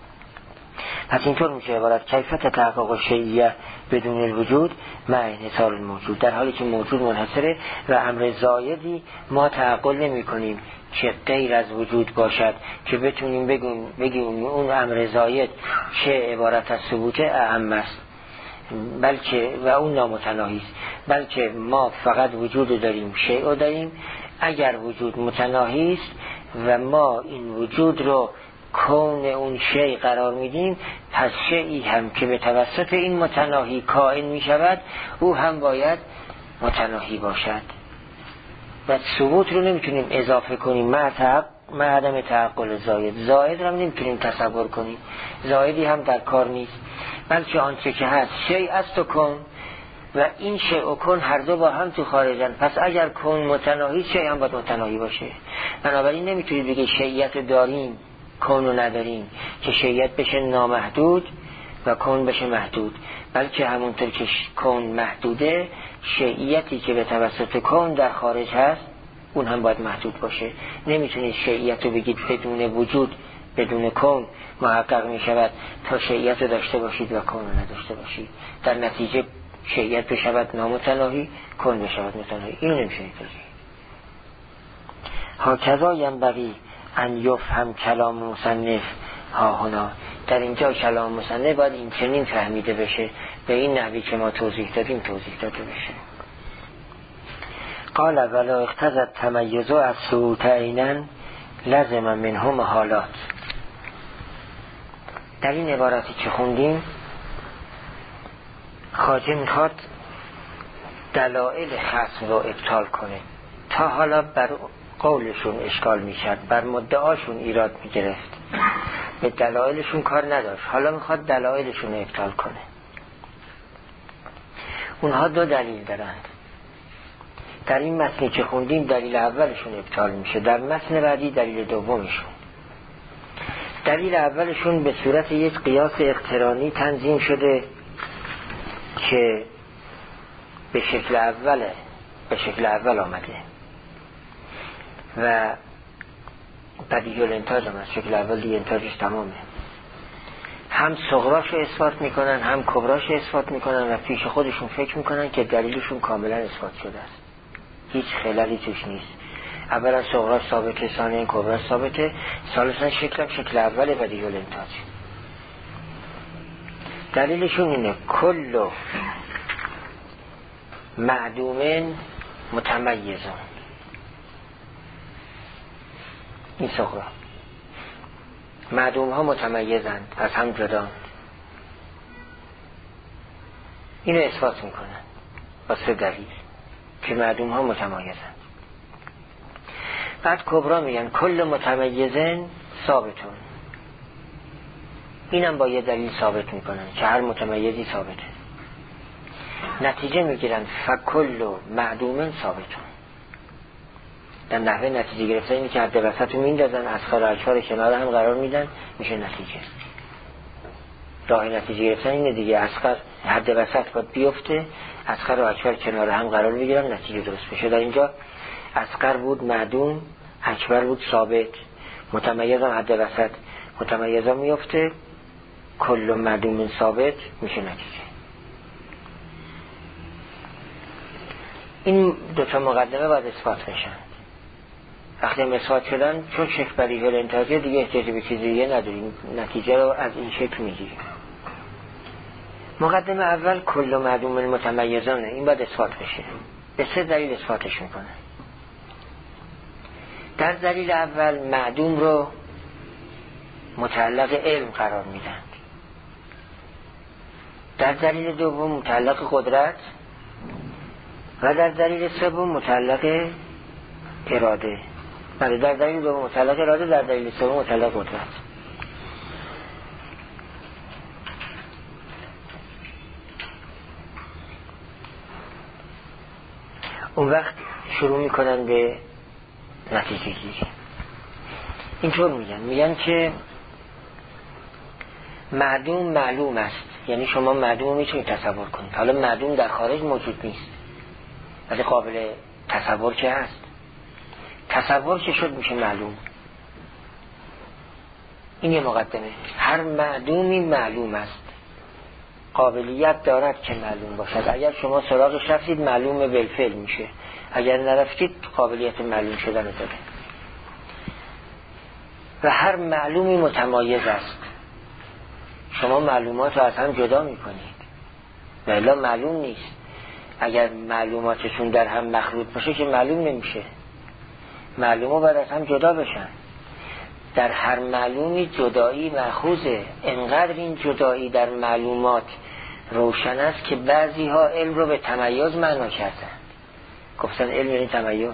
پس اینطور میشه عبارت کیف تتحقق الشیئیه بدون الوجود مع انحصار الموجود، در حالی که موجود منحصره و امر زایدی ما تعقل نمی کنیم که غیر از وجود باشد که بتونیم بگیم بگیم اون امر زاید چه عبارت از ثبوت اعم است، بلکه و اون نامتناهی است، بلکه ما فقط وجود داریم، شیء داریم. اگر وجود متناهی است و ما این وجود رو کون اون شیء قرار میدیم، پس شیئی هم که به توسط این متناهی کائن می شود، او هم باید متناهی باشد. و ثبوت رو نمیتونیم اضافه کنیم مع عدم تعقل زاید. زاید رو نمیتونیم تصور کنیم، زایدی هم در کار نیست، بلکه آنچه که هست شیء است و کن، و این شیء و کن هر دو با هم تو خارجن. پس اگر کن متناهی، شیء هم باید متناهی باشه. بنابراین نمیتونید بگید شیعیت داریم کن رو نداریم، که شیعیت بشه نامحدود و کن بشه محدود، بلکه همونطور که کن محدوده، شیعیتی که به توسط کن در خارج هست اون هم باید محدود باشه. نمیتونید شیعیت رو بگید بدون وجود بدون کن محقق می شود تا شیعیت رو داشته باشید و کن رو نداشته باشید، در نتیجه شیعیت بشود نامتناهی، کن بشود متناهی. اینو نمیشونید بگید. ها کذا ینبغی ان یفهم کلام مصنف ها هنا، در اینجا کلام مصنف باید این چنین فهمیده بشه، به این نحوی که ما توضیح دادیم توضیح داده بشه. قال ولا اقتضت تمیز از ثبوت عینن لازم منهم حالات. در این عبارتی که خوندیم خواجه میخواد دلائل خصم رو ابطال کنه. تا حالا بر قولشون اشکال میشد، بر مدعاشون ایراد میگرفت، به دلائلشون کار نداشت. حالا میخواد دلائلشون رو ابطال کنه. اونها دو دلیل دارند. در این متنی که خوندیم دلیل اولشون ابطال میشه، در متن بعدی دلیل دومشون. دلیل اولشون به صورت یک قیاس اقترانی تنظیم شده که به شکل اوله به شکل اول آمده و بدیهی الانتاج هم از شکل اول دیگه انتاجش تمامه. هم صغراش رو اثبات میکنن هم کبراش رو اثبات میکنن و پیش خودشون فکر میکنن که دلیلشون کاملا اثبات شده است، هیچ خلالی توش نیست. اولا صغرا ثابته، ثانیا کبرا ثابته، ثالثا شکل شکل اوله و دیگه الانتاج. دلیلشون اینه کل معدوم متمیزون. این صغرا معدوم ها متمیزند، از هم جدا. اینو اثبات میکنن با سه دلیل که معدوم ها متمایزند. بعد کبرا میگن کل متمیزن ثابتون، اینم با یه دلیل ثابت میکنن که هر متمیزی ثابته. نتیجه میگیرن فکل معدوم ثابتون. در نحوه نتیجه گرفتن اینی که حد وسط رو میندازن، اصغر و اکبر کنار هم قرار میدن، میشه نتیجه. راه نتیجه گرفتن اینه دیگه، اصغر حد وسط باید بیفته، اصغر و اکبر کنار هم قرار بگیرن، نتیجه درست بشه. در اینجا اصغر بود معدوم، اکبر بود ثابت، متمیز هم حد وسط، متمیز هم میفته، کل معدوم ثابت، میشه نتیجه. این دوتا مقدمه باید اثبات بشن. وقتی هم اثبات شدن، چون شکل بدیهی الانتهاجی دیگه احتیاج به چیزی دیگه نداریم، نتیجه رو از این شکل میگیریم. مقدمه اول کل معدوم متمیزانه، این باید اثبات بشه. به سه دلیل اثباتش میکنه. در دلیل اول معدوم رو متعلق علم قرار میدن. در دلیل دوم متعلق قدرت و در دلیل سوم متعلق اراده. بله، در دلیل دوم متعلق اراده، در دلیل سوم متعلق قدرت. اون وقت شروع میکنن به نتیجه گیری. اینطور میگن میگن که معدوم معلوم است، یعنی شما معدوم میتونید تصور کنید. حالا معدوم در خارج موجود نیست ولی قابل تصور که هست. تصور که شد میشه معلوم. این یه مقدمه. هر معدومی معلوم است، قابلیت دارد که معلوم باشد. اگر شما سراغش رفتید معلوم بالفعل میشه، اگر نرفتید قابلیت معلوم شدن داره. و هر معلومی متمایز است. شما معلومات رو از هم جدا میکنید و الا معلوم نیست. اگر معلوماتشون در هم مخلوط باشه که معلوم نمیشه. معلومات باید از هم جدا بشن. در هر معلومی جدایی مأخوذه. انقدر این جدایی در معلومات روشن است که بعضی ها علم رو به تمایز معنا کردن، گفتن علم یعنی تمایز.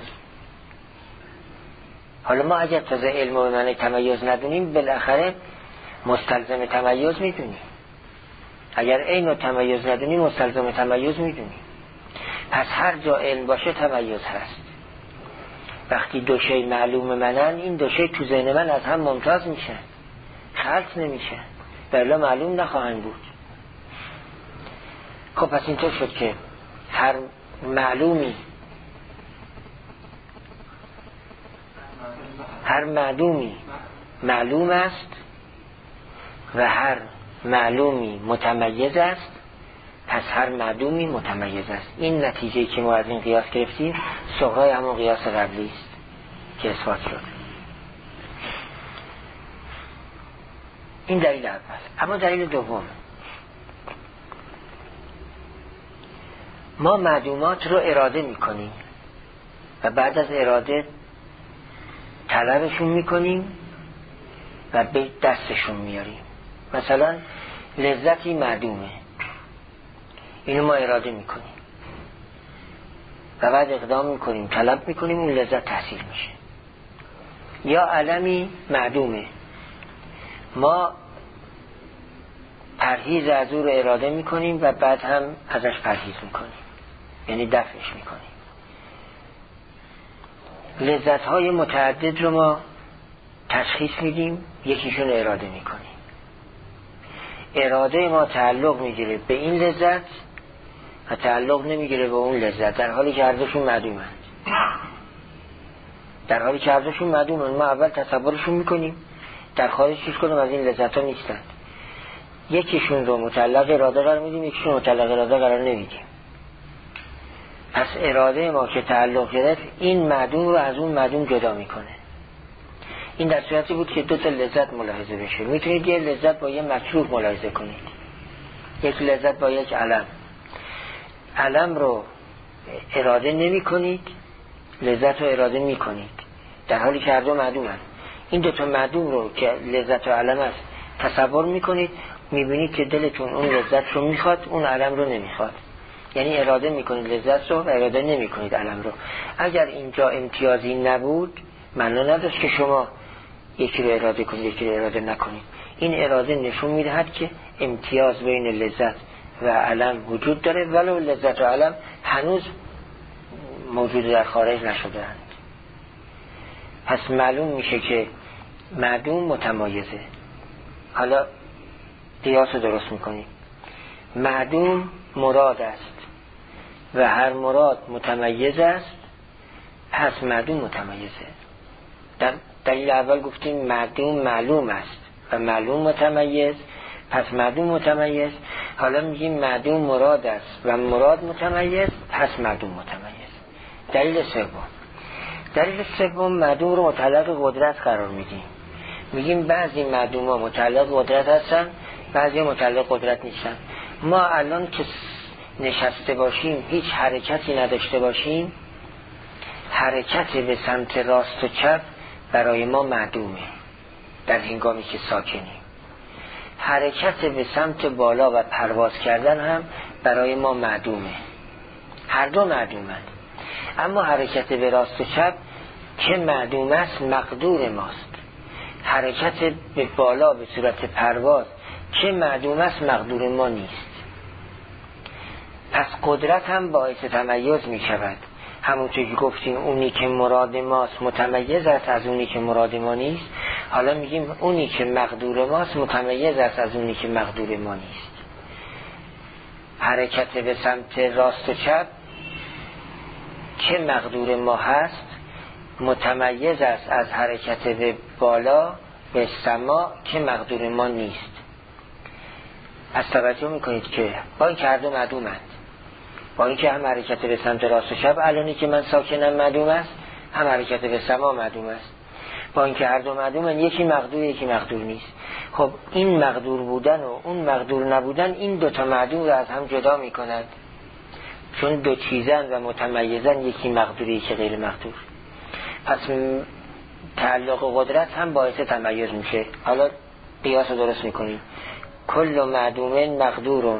حالا ما اگر تازه علم رو به معنی تمایز ندونیم، بالاخره مستلزم تمایز میدونیم. اگر عین و تمایز ندونیم مستلزم تمایز میدونیم. پس هر جا علم باشه تمایز هست. وقتی دو شی معلوم منن، این دو شی تو ذهن من از هم ممتاز میشن، خلط نمیشن، بلا معلوم نخواهند بود. خب پس اینطور شد که هر معلومی، هر معلومی معلوم است و هر معلومی متمیز است، پس هر معدومی متمیز است. این نتیجه که ما از این قیاس گرفتیم صغرای همون قیاس قبلی است که اثبات شد. این دلیل اول. اما دلیل دوم، ما معدومات رو اراده میکنیم و بعد از اراده طلبشون میکنیم و به دستشون میاریم. مثلا لذتی معدومه، اینو ما اراده میکنیم و بعد اقدام میکنیم، طلب میکنیم، اون لذت تحصیل میشه. یا علمی معدومه، ما پرهیز از او رو اراده میکنیم و بعد هم ازش پرهیز میکنیم، یعنی دفعش میکنیم. لذت های متعدد رو ما تشخیص میدیم، یکیشون اراده میکنیم. اراده ما تعلق میگیره به این لذت و تعلق نمیگیره به اون لذت، در حالی که هر دوشون معدومند. در حالی که هر دوشون معدومند، ما اول تصورشون میکنیم، در خارج چیز کنیم از این لذت ها نیستند. یکیشون رو متعلق اراده قرار میدیم، یکیشون متعلق اراده قرار نمیدیم. پس اراده ما که تعلق گرفت این معدوم رو از اون معدوم جدا میکنه. این در صورتی بود که دو تا لذت ملاحظه بشه. میتونید یه لذت با یه مکروه ملاحظه کنید، یک لذت با یک علم. علم رو اراده نمی کنید، لذت رو اراده می کنید، در حالی که هر دو معدوم هست. این دو تا معدوم رو که لذت و علم است تصور می کنید، می بینید که دلتون اون لذت رو می خواد، اون علم رو نمی خواد. یعنی اراده می کنید لذت رو و اراده نمی کنید علم رو. اگر اینجا امتیازی نبود معنا نداشت که شما یکی رو اراده کنید یکی رو اراده نکنید. این اراده نشون می دهد که امتیاز بین لذت و علم وجود داره، ولو لذت و علم هنوز موجود در خارج نشده اند. پس معلوم میشه که معدوم متمایزه. حالا قیاس رو درست میکنیم. معدوم مراد است و هر مراد متمایز است، پس معدوم متمایزه. در دلیل اول گفتیم معدوم معلوم است و معلوم متمایز، پس معدوم متمایز. حالا میگیم معدوم مراد است و مراد متمایز، پس معدوم متمایز. دلیل سوم، دلیل سوم معدوم رو متعلق قدرت قرار میدیم. میگیم بعضی معدوم ها متعلق قدرت هستن، بعضی متعلق قدرت نیستن. ما الان که نشسته باشیم هیچ حرکتی نداشته باشیم، حرکت به سمت راست و چپ برای ما معدومه در هنگامی که ساکنیم. حرکت به سمت بالا و پرواز کردن هم برای ما معدومه، هر دو معدومند. اما حرکت به راست و چپ که معدوم است مقدور ماست. حرکت به بالا به صورت پرواز که معدوم است مقدور ما نیست. پس قدرت هم باعث تمایز می شود. همونطور که گفتیم اونی که مراد ماست متمایز است از اونی که مراد ما نیست. حالا میگیم اونی که مقدور ماست متمایز است از اونی که مقدور ما نیست. حرکت به سمت راست و چپ که مقدور ما هست متمایز است از حرکت به بالا به سما که مقدور ما نیست. از توجه میکنید که با این که هر دو معدومند، با این که هم حرکت به سمت راست و چپ الانی که من ساکنم معدوم است، هم حرکت به سما معدوم است. با این که هر دو معدومند، یکی مقدور یکی مقدور نیست. خب این مقدور بودن و اون مقدور نبودن این دوتا معدوم رو از هم جدا میکنند، چون دو چیزن و متمایزن، یکی مقدوری یکی غیر مقدور. پس تعلق قدرت هم باعث تمایز میشه. حالا قیاس رو درست میکنیم. کل معدوم مقدورون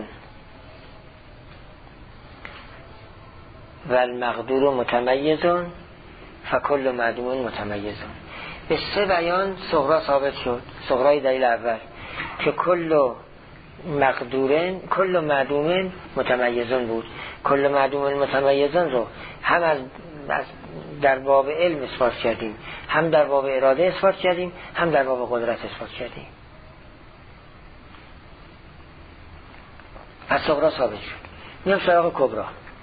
و المقدور متمیزون فکل معدوم متمیزون. به سه بیان صغرا ثابت شد. صغرای دلیل اول که کل مقدورن کل معدوم متمیزون بود. کل معدوم متمیزون رو هم از در باب علم اثبات کردیم، هم در باب اراده اثبات کردیم، هم در باب قدرت اثبات کردیم. از صغرا ثابت شد. میام سراغ کبرا.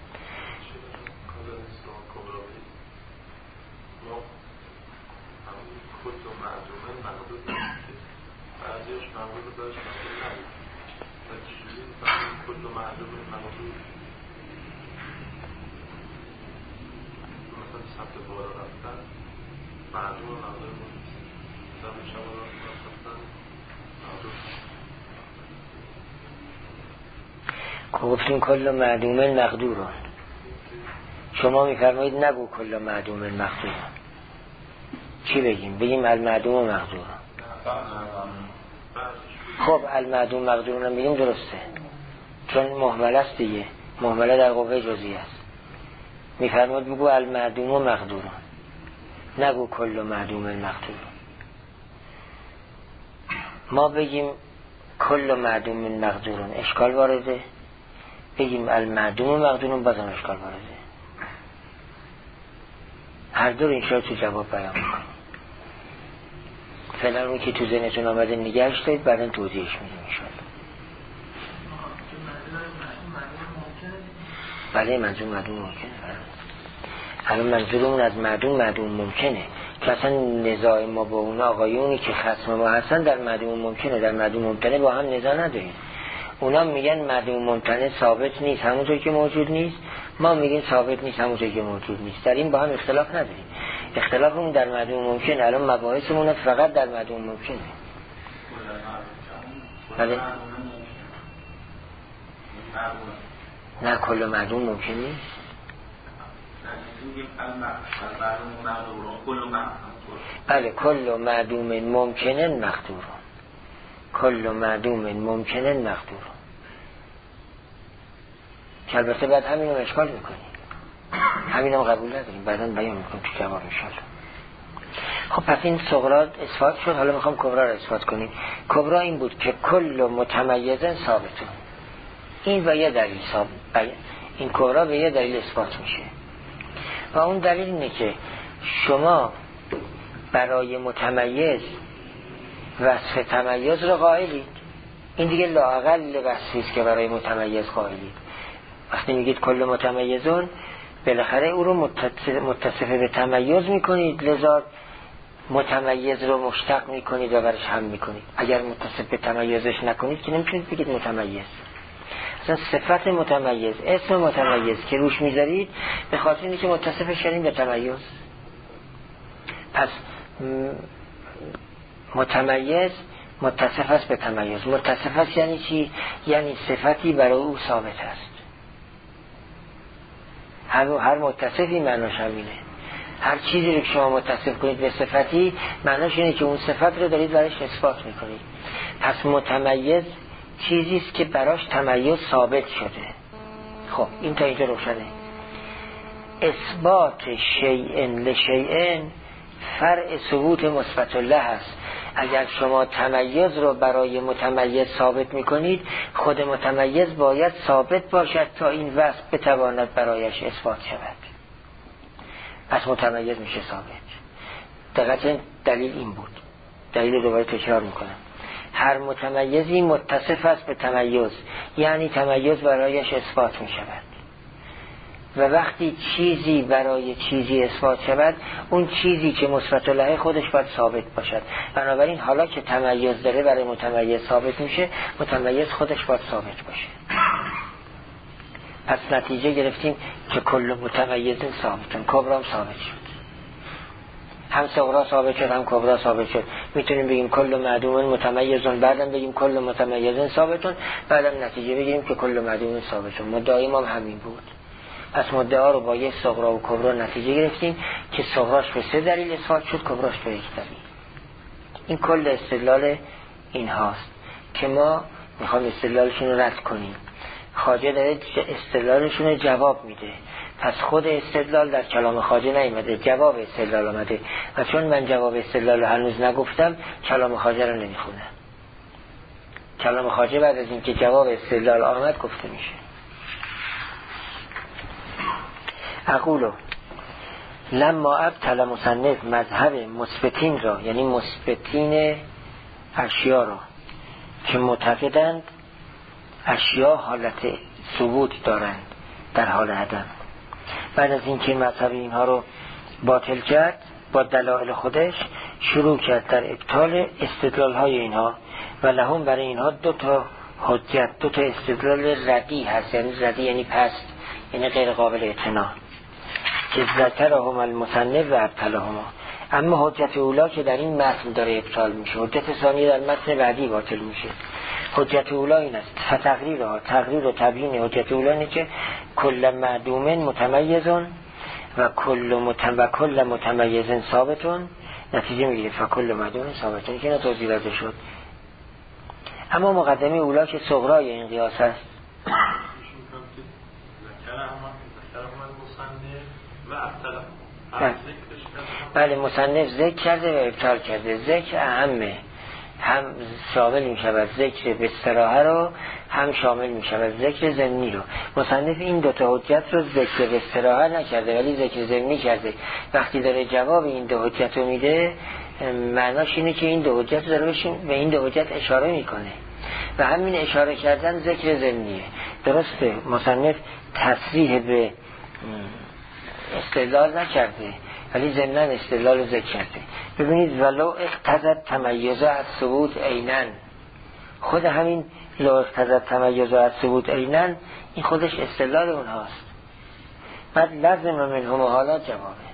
گفتیم کل معدوم مقدورون، شما میفرمایید نگو کل معدوم مقدورون. چی بگیم؟ بگیم المعدوم مقدورون. خب المعدوم مقدورون بگیم درسته، چون مهمل است دیگه، مهمله در قوه جزئی است. میفرمایید بگو المعدوم مقدورون، نگو کل معدوم مقدورون. ما بگیم کل معدوم مقدورون اشکال وارده، بگیم المعدوم مقدورون بازم اشکال وارده. هر دو رو انشاءالله تو جواب بیان میکنیم. فعلا اون که تو ذهنتون آمده نگهش دارید، بعدن توضیحش میدیم انشاءالله. بله منظور معدوم ممکنه. الان منظورمون از معدوم معدوم ممکنه که اصلا نزاع ما با اون آقایونی که خصم ما هستن در معدوم ممکنه، در معدوم ممکنه با هم نزاع نداریم. اونا میگن معدوم ممتنع ثابت نیست همونطور که موجود نیست، ما میگیم ثابت نیست همونطور که موجود نیست. در این با هم اختلاف نداریم. اختلافمون در معدوم ممکن، الان مباحثمون فقط در معدوم ممکنه. بله نه کل معدوم ممکن نیست. بله کل معدوم ممکنن مقدور، کل معدوم ممکنن مقدور، که البته بعد همین رو اشکال میکنیم، همین هم قبول نداریم، بعدا بیان میکنیم تو جواب انشالله. خب پس این صغرا اثبات شد، حالا میخوام کبرا رو اثبات کنیم. کبرا این بود که کل متمیزن ثابتون، این و یه دلیل ثابت، این کبرا به یه دلیل اثبات میشه و اون دلیل اینه که شما برای متمیز وصف تمیز رو قائلید، این دیگه لااقل وصفی است که برای متمیز قائلید. وقتی میگید کل متمیزون بالاخره او رو متصف به تمیز میکنید، لذا متمیز رو مشتق میکنید و برش هم میکنید. اگر متصف به تمیزش نکنید که نمیتونید بگید متمیز. اصلا صفت متمیز، اسم متمیز که روش میذارید به خاطر اینه که متصف شدین به تمیز. پس متمیز متصف است به تمیز. متصف است یعنی چی؟ یعنی صفتی برای او ثابت است. هر هر متصفی معناش همینه. هر چیزی رو که شما متصف کنید به صفتی معناش اینه که اون صفت رو دارید برایش اثبات میکنید. پس متمیز چیزی است که براش تمیز ثابت شده. خب این تا اینجا روشنه. اثبات شیء لشیء فرع ثبوت مثبت له است. اگر شما تمیز رو برای متمیز ثابت میکنید، خود متمیز باید ثابت باشد تا این وصف بتواند برایش اثبات شود. پس متمیز میشه ثابت. دقیقاً دلیل این بود. دلیل دوباره تکرار میکنم. هر متمیزی متصف است به تمیز، یعنی تمیز برایش اثبات میشود. و وقتی چیزی برای چیزی اثبات شود، اون چیزی که مثبت له خودش باید ثابت باشد. بنابراین حالا که تمیز داره برای متمیز ثابت میشه، متمیز خودش باید ثابت باشه. پس نتیجه گرفتیم که کل متمیز ثابتن. کبرا هم ثابت شد، هم صغرا ثابت شد هم کبرا ثابت شد. میتونیم بگیم کل معدوم متمیزون، بعدم بگیم کل متمیزن ثابتون، بعدم نتیجه بگیریم که کل معدوم ثابتون. مدعای ما هم همین بود. پس مدعا رو با یک صغرا و کبرا نتیجه گرفتیم که صغراش به سه دلیل اثبات شد، کبراش به یک دلیل. این کل استدلال این هاست که ما میخوام استدلالشون رو رد کنیم. خواجه داره استدلالشون رو جواب میده. پس خود استدلال در کلام خواجه نیامده، جواب استدلال آمده و چون من جواب استدلال رو هنوز نگفتم، کلام خواجه رو نمیخونم. کلام خواجه بعد از اینکه جواب استدلال آمد گفته میشه. اقولو لما ابطل مصنف مذهب مثبتین را، یعنی مثبتین اشیا را که معتقدند اشیا حالت ثبوت دارند در حال عدم، بعد از اینکه مذهب اینها رو باطل کرد با دلایل خودش، شروع کرد در ابطال استدلال های اینها و لهم برای اینها دو تا حجت، دو تا استدلال ردی هست. یعنی ردی یعنی پست، یعنی غیر قابل اعتنا، که ذکرهم المصنف و ابطلهما. اما حجت اولا که در این متن داره ابطال میشه، حجت ثانی در متن بعدی باطل میشه. حجت اولا این است فتقریرها، تقریر و تبیین حجت اولا اینه که کل معدوم متمیزون و کل متم و کل متمیزن ثابتون. نتیجه میگیره فکل معدوم ثابتون که اینا توضیح داده شد. اما مقدمه اولا که صغرای این قیاس است. بله مصنف ذکر کرده و ابطال کرده. ذکر اهمه، هم شامل می شود ذکر به استراحه رو، هم شامل می شود ذکر ضمنی رو. مصنف این دوتا حجت رو ذکر به استراحه نکرده ولی ذکر ضمنی کرده. وقتی داره جواب این دو حجت رو میده، معناش اینه که این دو حجت داره به این دو حجت اشاره میکنه و همین اشاره کردن ذکر ضمنیه. درسته مصنف تصریح به استدلال نکرده ولی ضمناً استدلال ذکر کرده. ببینید ولو اقتضت تمیز از ثبوت عیناً، خود همین لا اقتضی تمیز و ثبوت عیناً این خودش استدلال اونهاست. بعد لازم منهم حالا جوابه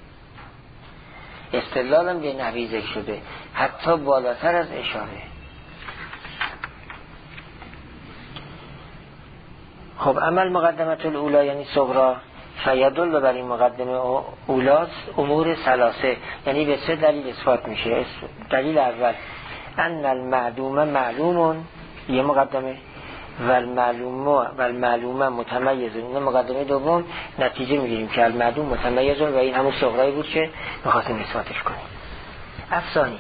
استدلالم به نحوی ذکر شده حتی بالاتر از اشاره. خب عمل مقدمت الاولا یعنی صغرا فیدل بر این مقدمه اولاس امور ثلاثه، یعنی به سه دلیل اثبات میشه. دلیل اول ان المعلومه معلومون، یه مقدمه، و المعلومه و المعلومه متمیزون، این مقدمه دوم. نتیجه میگیریم که المعلوم متمیزون و این همون صغرایی بود که میخواستیم اثباتش کنیم. افسانی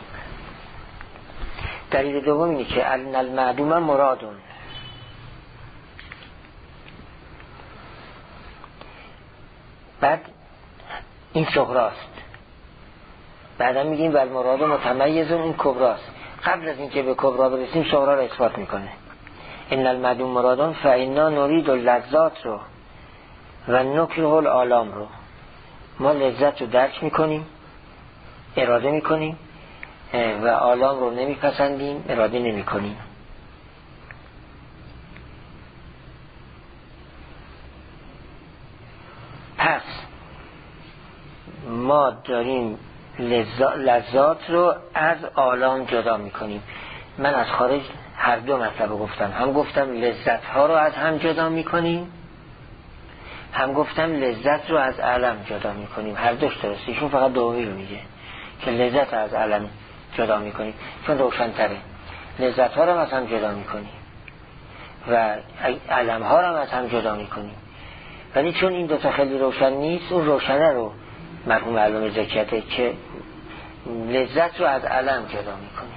دلیل دوم اینه که ان المعلومه مرادون، بعد این صغراست، بعدا میگیم و المراد متمیزون این کبراست. قبل از اینکه به کبرا برسیم صغرا رو اثبات میکنه. ان المعلوم مرادون فإنا نريد اللذات رو و نکره الآلام رو، ما لذت رو درک میکنیم، اراده میکنیم و آلام رو نمیپسندیم، اراده نمیکنیم. پس ما داریم لذات رو از آلام جدا میکنیم. من از خارج هر دو مطلب گفتم، هم گفتم لذت ها رو از هم جدا میکنیم، هم گفتم لذت رو از علم جدا میکنیم. هر دوش درسته، ایشون فقط دومی رو میگه که لذت از علم جدا میکنیم چون روشن تره. لذت ها رو از هم جدا میکنیم و علم ها رو از هم جدا میکنیم، ولی چون این دوتا خیلی روشن نیست اون روشنه رو مرحوم علامه ذکرته که لذت رو از علم جدا میکنیم.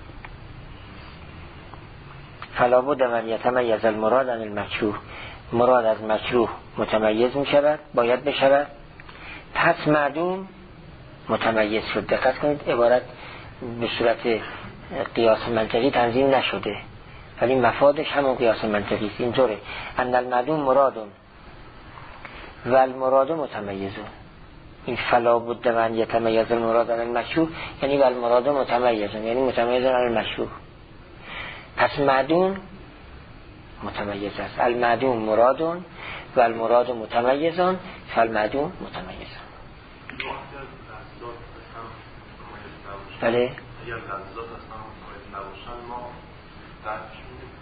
فلا بد من یتمیز المراد عن المکروه، مراد از مکروه متمیز می شود، باید بشود. پس معدوم متمیز شد. دقت کنید عبارت به صورت قیاس منطقی تنظیم نشده ولی مفادش همون قیاس منطقی است. اینطوره ان المعدوم مرادون و المراد متمیزون. این فلا بد من یتمیز المراد عن المکروه یعنی و المراد متمیزون، یعنی متمیزون عن المکروه. پس معدوم متمیز است. المعدوم مرادون و المراد متمیزون فالمعدوم متمیزون. بله اگر لذات اصلا متمیز نباشن ما درک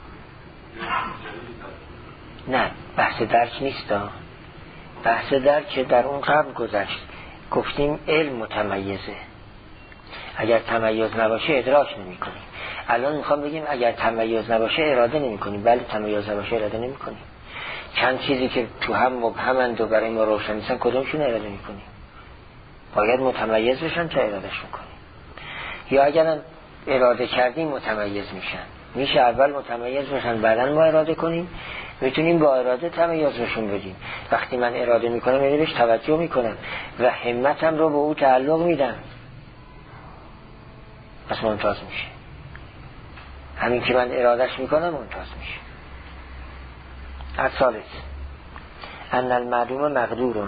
می‌کنیم. نه بحث درک نیست. بحث درک که در اون قبل گذشت گفتیم علم متمیزه، اگر تمیز نباشه ادراک نمی کنیم. الان میخوام بگیم اگر تمیز نباشه اراده نمی کنیم. بله تمیز نباشه اراده نمی کنیم. چند چیزی که تو هم مبهمند و برای ما روشن نیستن کدومشون اراده می کنیم؟ باید متمیز بشن تا ارادهش کنیم. یا اگر اراده کردیم متمیز میشن، میشه اول متمیز بشن بعدن ما اراده کنیم. میتونیم با اراده تمیز بشون بدیم. وقتی من اراده میکنم یعنی بهش توجه میکنم و همتم رو به او تعلق میدم، پس ممتاز میشه. همین که من ارادهش میکنم ممتاز میشه. الثالث ان المعلوم مقدورون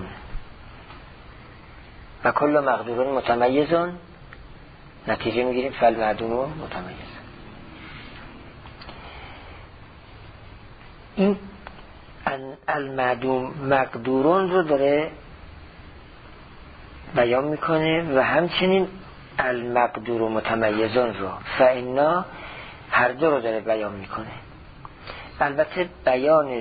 و کل مقدورون متمیزون، نتیجه میگیریم فالمعلوم متمیز. این المعدوم مقدورون رو داره بیان میکنه و همچنین المقدور و متمیزون رو فإنا هر دو رو داره بیان میکنه. البته بیان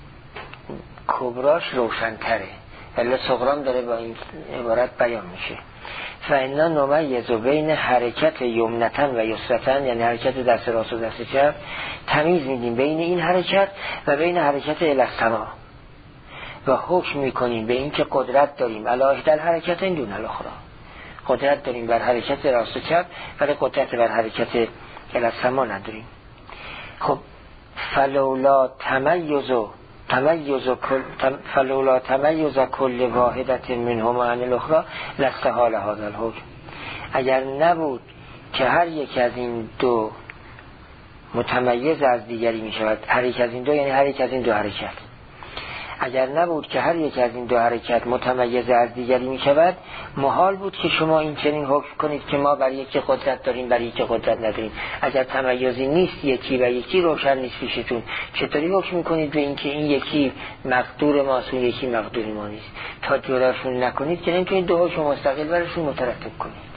کبراش روشن‌تره ولی صغرام داره با این عبارت بیان میشه. فإنا نمیز بین حرکت یمنتن و یسرتن، یعنی حرکت دست راست و دست چپ، تمیز میدیم بین این حرکت و بین حرکت الی السما و حکم میکنیم به این که قدرت داریم علی احدی الحرکتین دون الاخری، قدرت داریم بر حرکت راست و چپ ولی قدرت بر حرکت الی السما نداریم. خب فلولا تمیز تمیز کل فلولا تمیز کل واحدت منهما عن الاخرى لاستحال هذا الحکم، اگر نبود که هر یک از این دو متمیز از دیگری می شود، هر یک از این دو یعنی هر یک از این دو حرکت، اگر نبود که هر یک از این دو حرکت متمیز از دیگری می شود، محال بود که شما این چنین حکم کنید که ما بر یکی قدرت داریم بر یکی قدرت نداریم. اگر تمایزی نیست یکی و یکی روشن نیست پیشتون، چطوری حکم میکنید به اینکه این یکی مقدور ماست و یکی مقدور ما نیست؟ تا جداشون نکنید که نمیتونید دو حکم مستقل برشون مترتب کنید.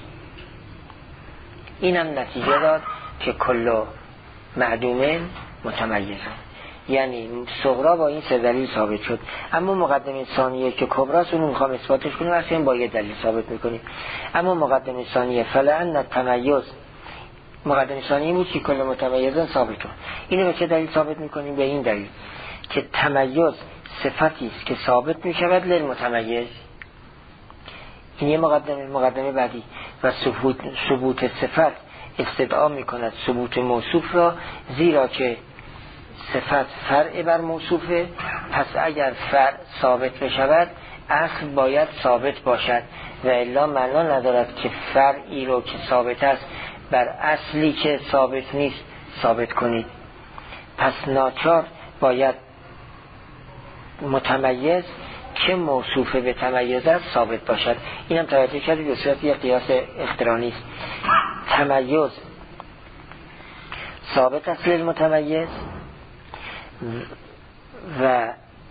اینم نتیجه داد که کل معدومه متمیزه، یعنی صغرا با این سه دلیل ثابت شد. اما مقدمه ثانیه که کبراست اونو میخوام اثباتش کنیم، اصلا با یه دلیل ثابت میکنیم. اما مقدمه ثانیه فلان التمایز، مقدمه ثانیه بود که کل متمیزن ثابت شد. اینو به چه دلیل ثابت میکنیم؟ به این دلیل که تمایز صفتی است که ثابت میشود للمتمیز. این یه مقدمه. مقدمه بعدی و ثبوت ثبوت صفت استدعا میکند ثبوت موصوف را، زیرا که صفت فرع بر موصوفه، پس اگر فرع ثابت بشود اصل باید ثابت باشد و الا معنا ندارد که فرعی رو که ثابت است بر اصلی که ثابت نیست ثابت کنید. پس ناچار باید متمیز که موصوفه به تمیز است ثابت باشد. اینم توجه کردید به صورت یک قیاس اقترانی است. تمیز ثابت است للمتمیز و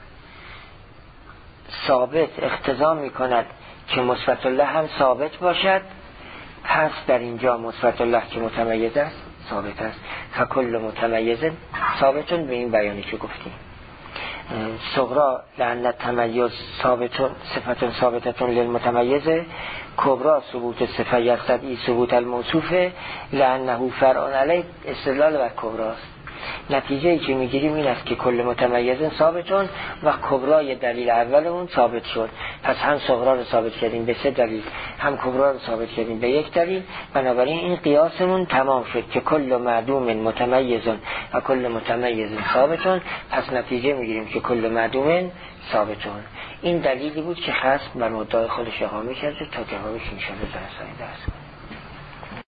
ثابت اقتضا می کند که مثبت الله هم ثابت باشد، پس در اینجا مثبت الله که متمیز است ثابت است. فکل متمیز ثابتون به این بیانی که گفتیم. صغرا لأن التميز ثابت صفت ثابتتون للمتميز، کبرا ثبوت صفه یقتضی ثبوت الموصوف لأنه فرع علیه، استدلال بر کبراست. نتیجه ای که میگیریم این است که کل متمیز ثابتون و کبرای دلیل اول اون ثابت شد. پس هم صغرا رو ثابت کردیم به سه دلیل، هم کبرا رو ثابت کردیم به یک دلیل. بنابراین این قیاسمون تمام شد که کل معدوم متمیز و کل متمیز ثابتون. پس نتیجه میگیریم که کل معدوم ثابتون. این دلیلی بود که خصم بر مدعای خودش اقامه کرده تا جوابش میشه به درس های درس.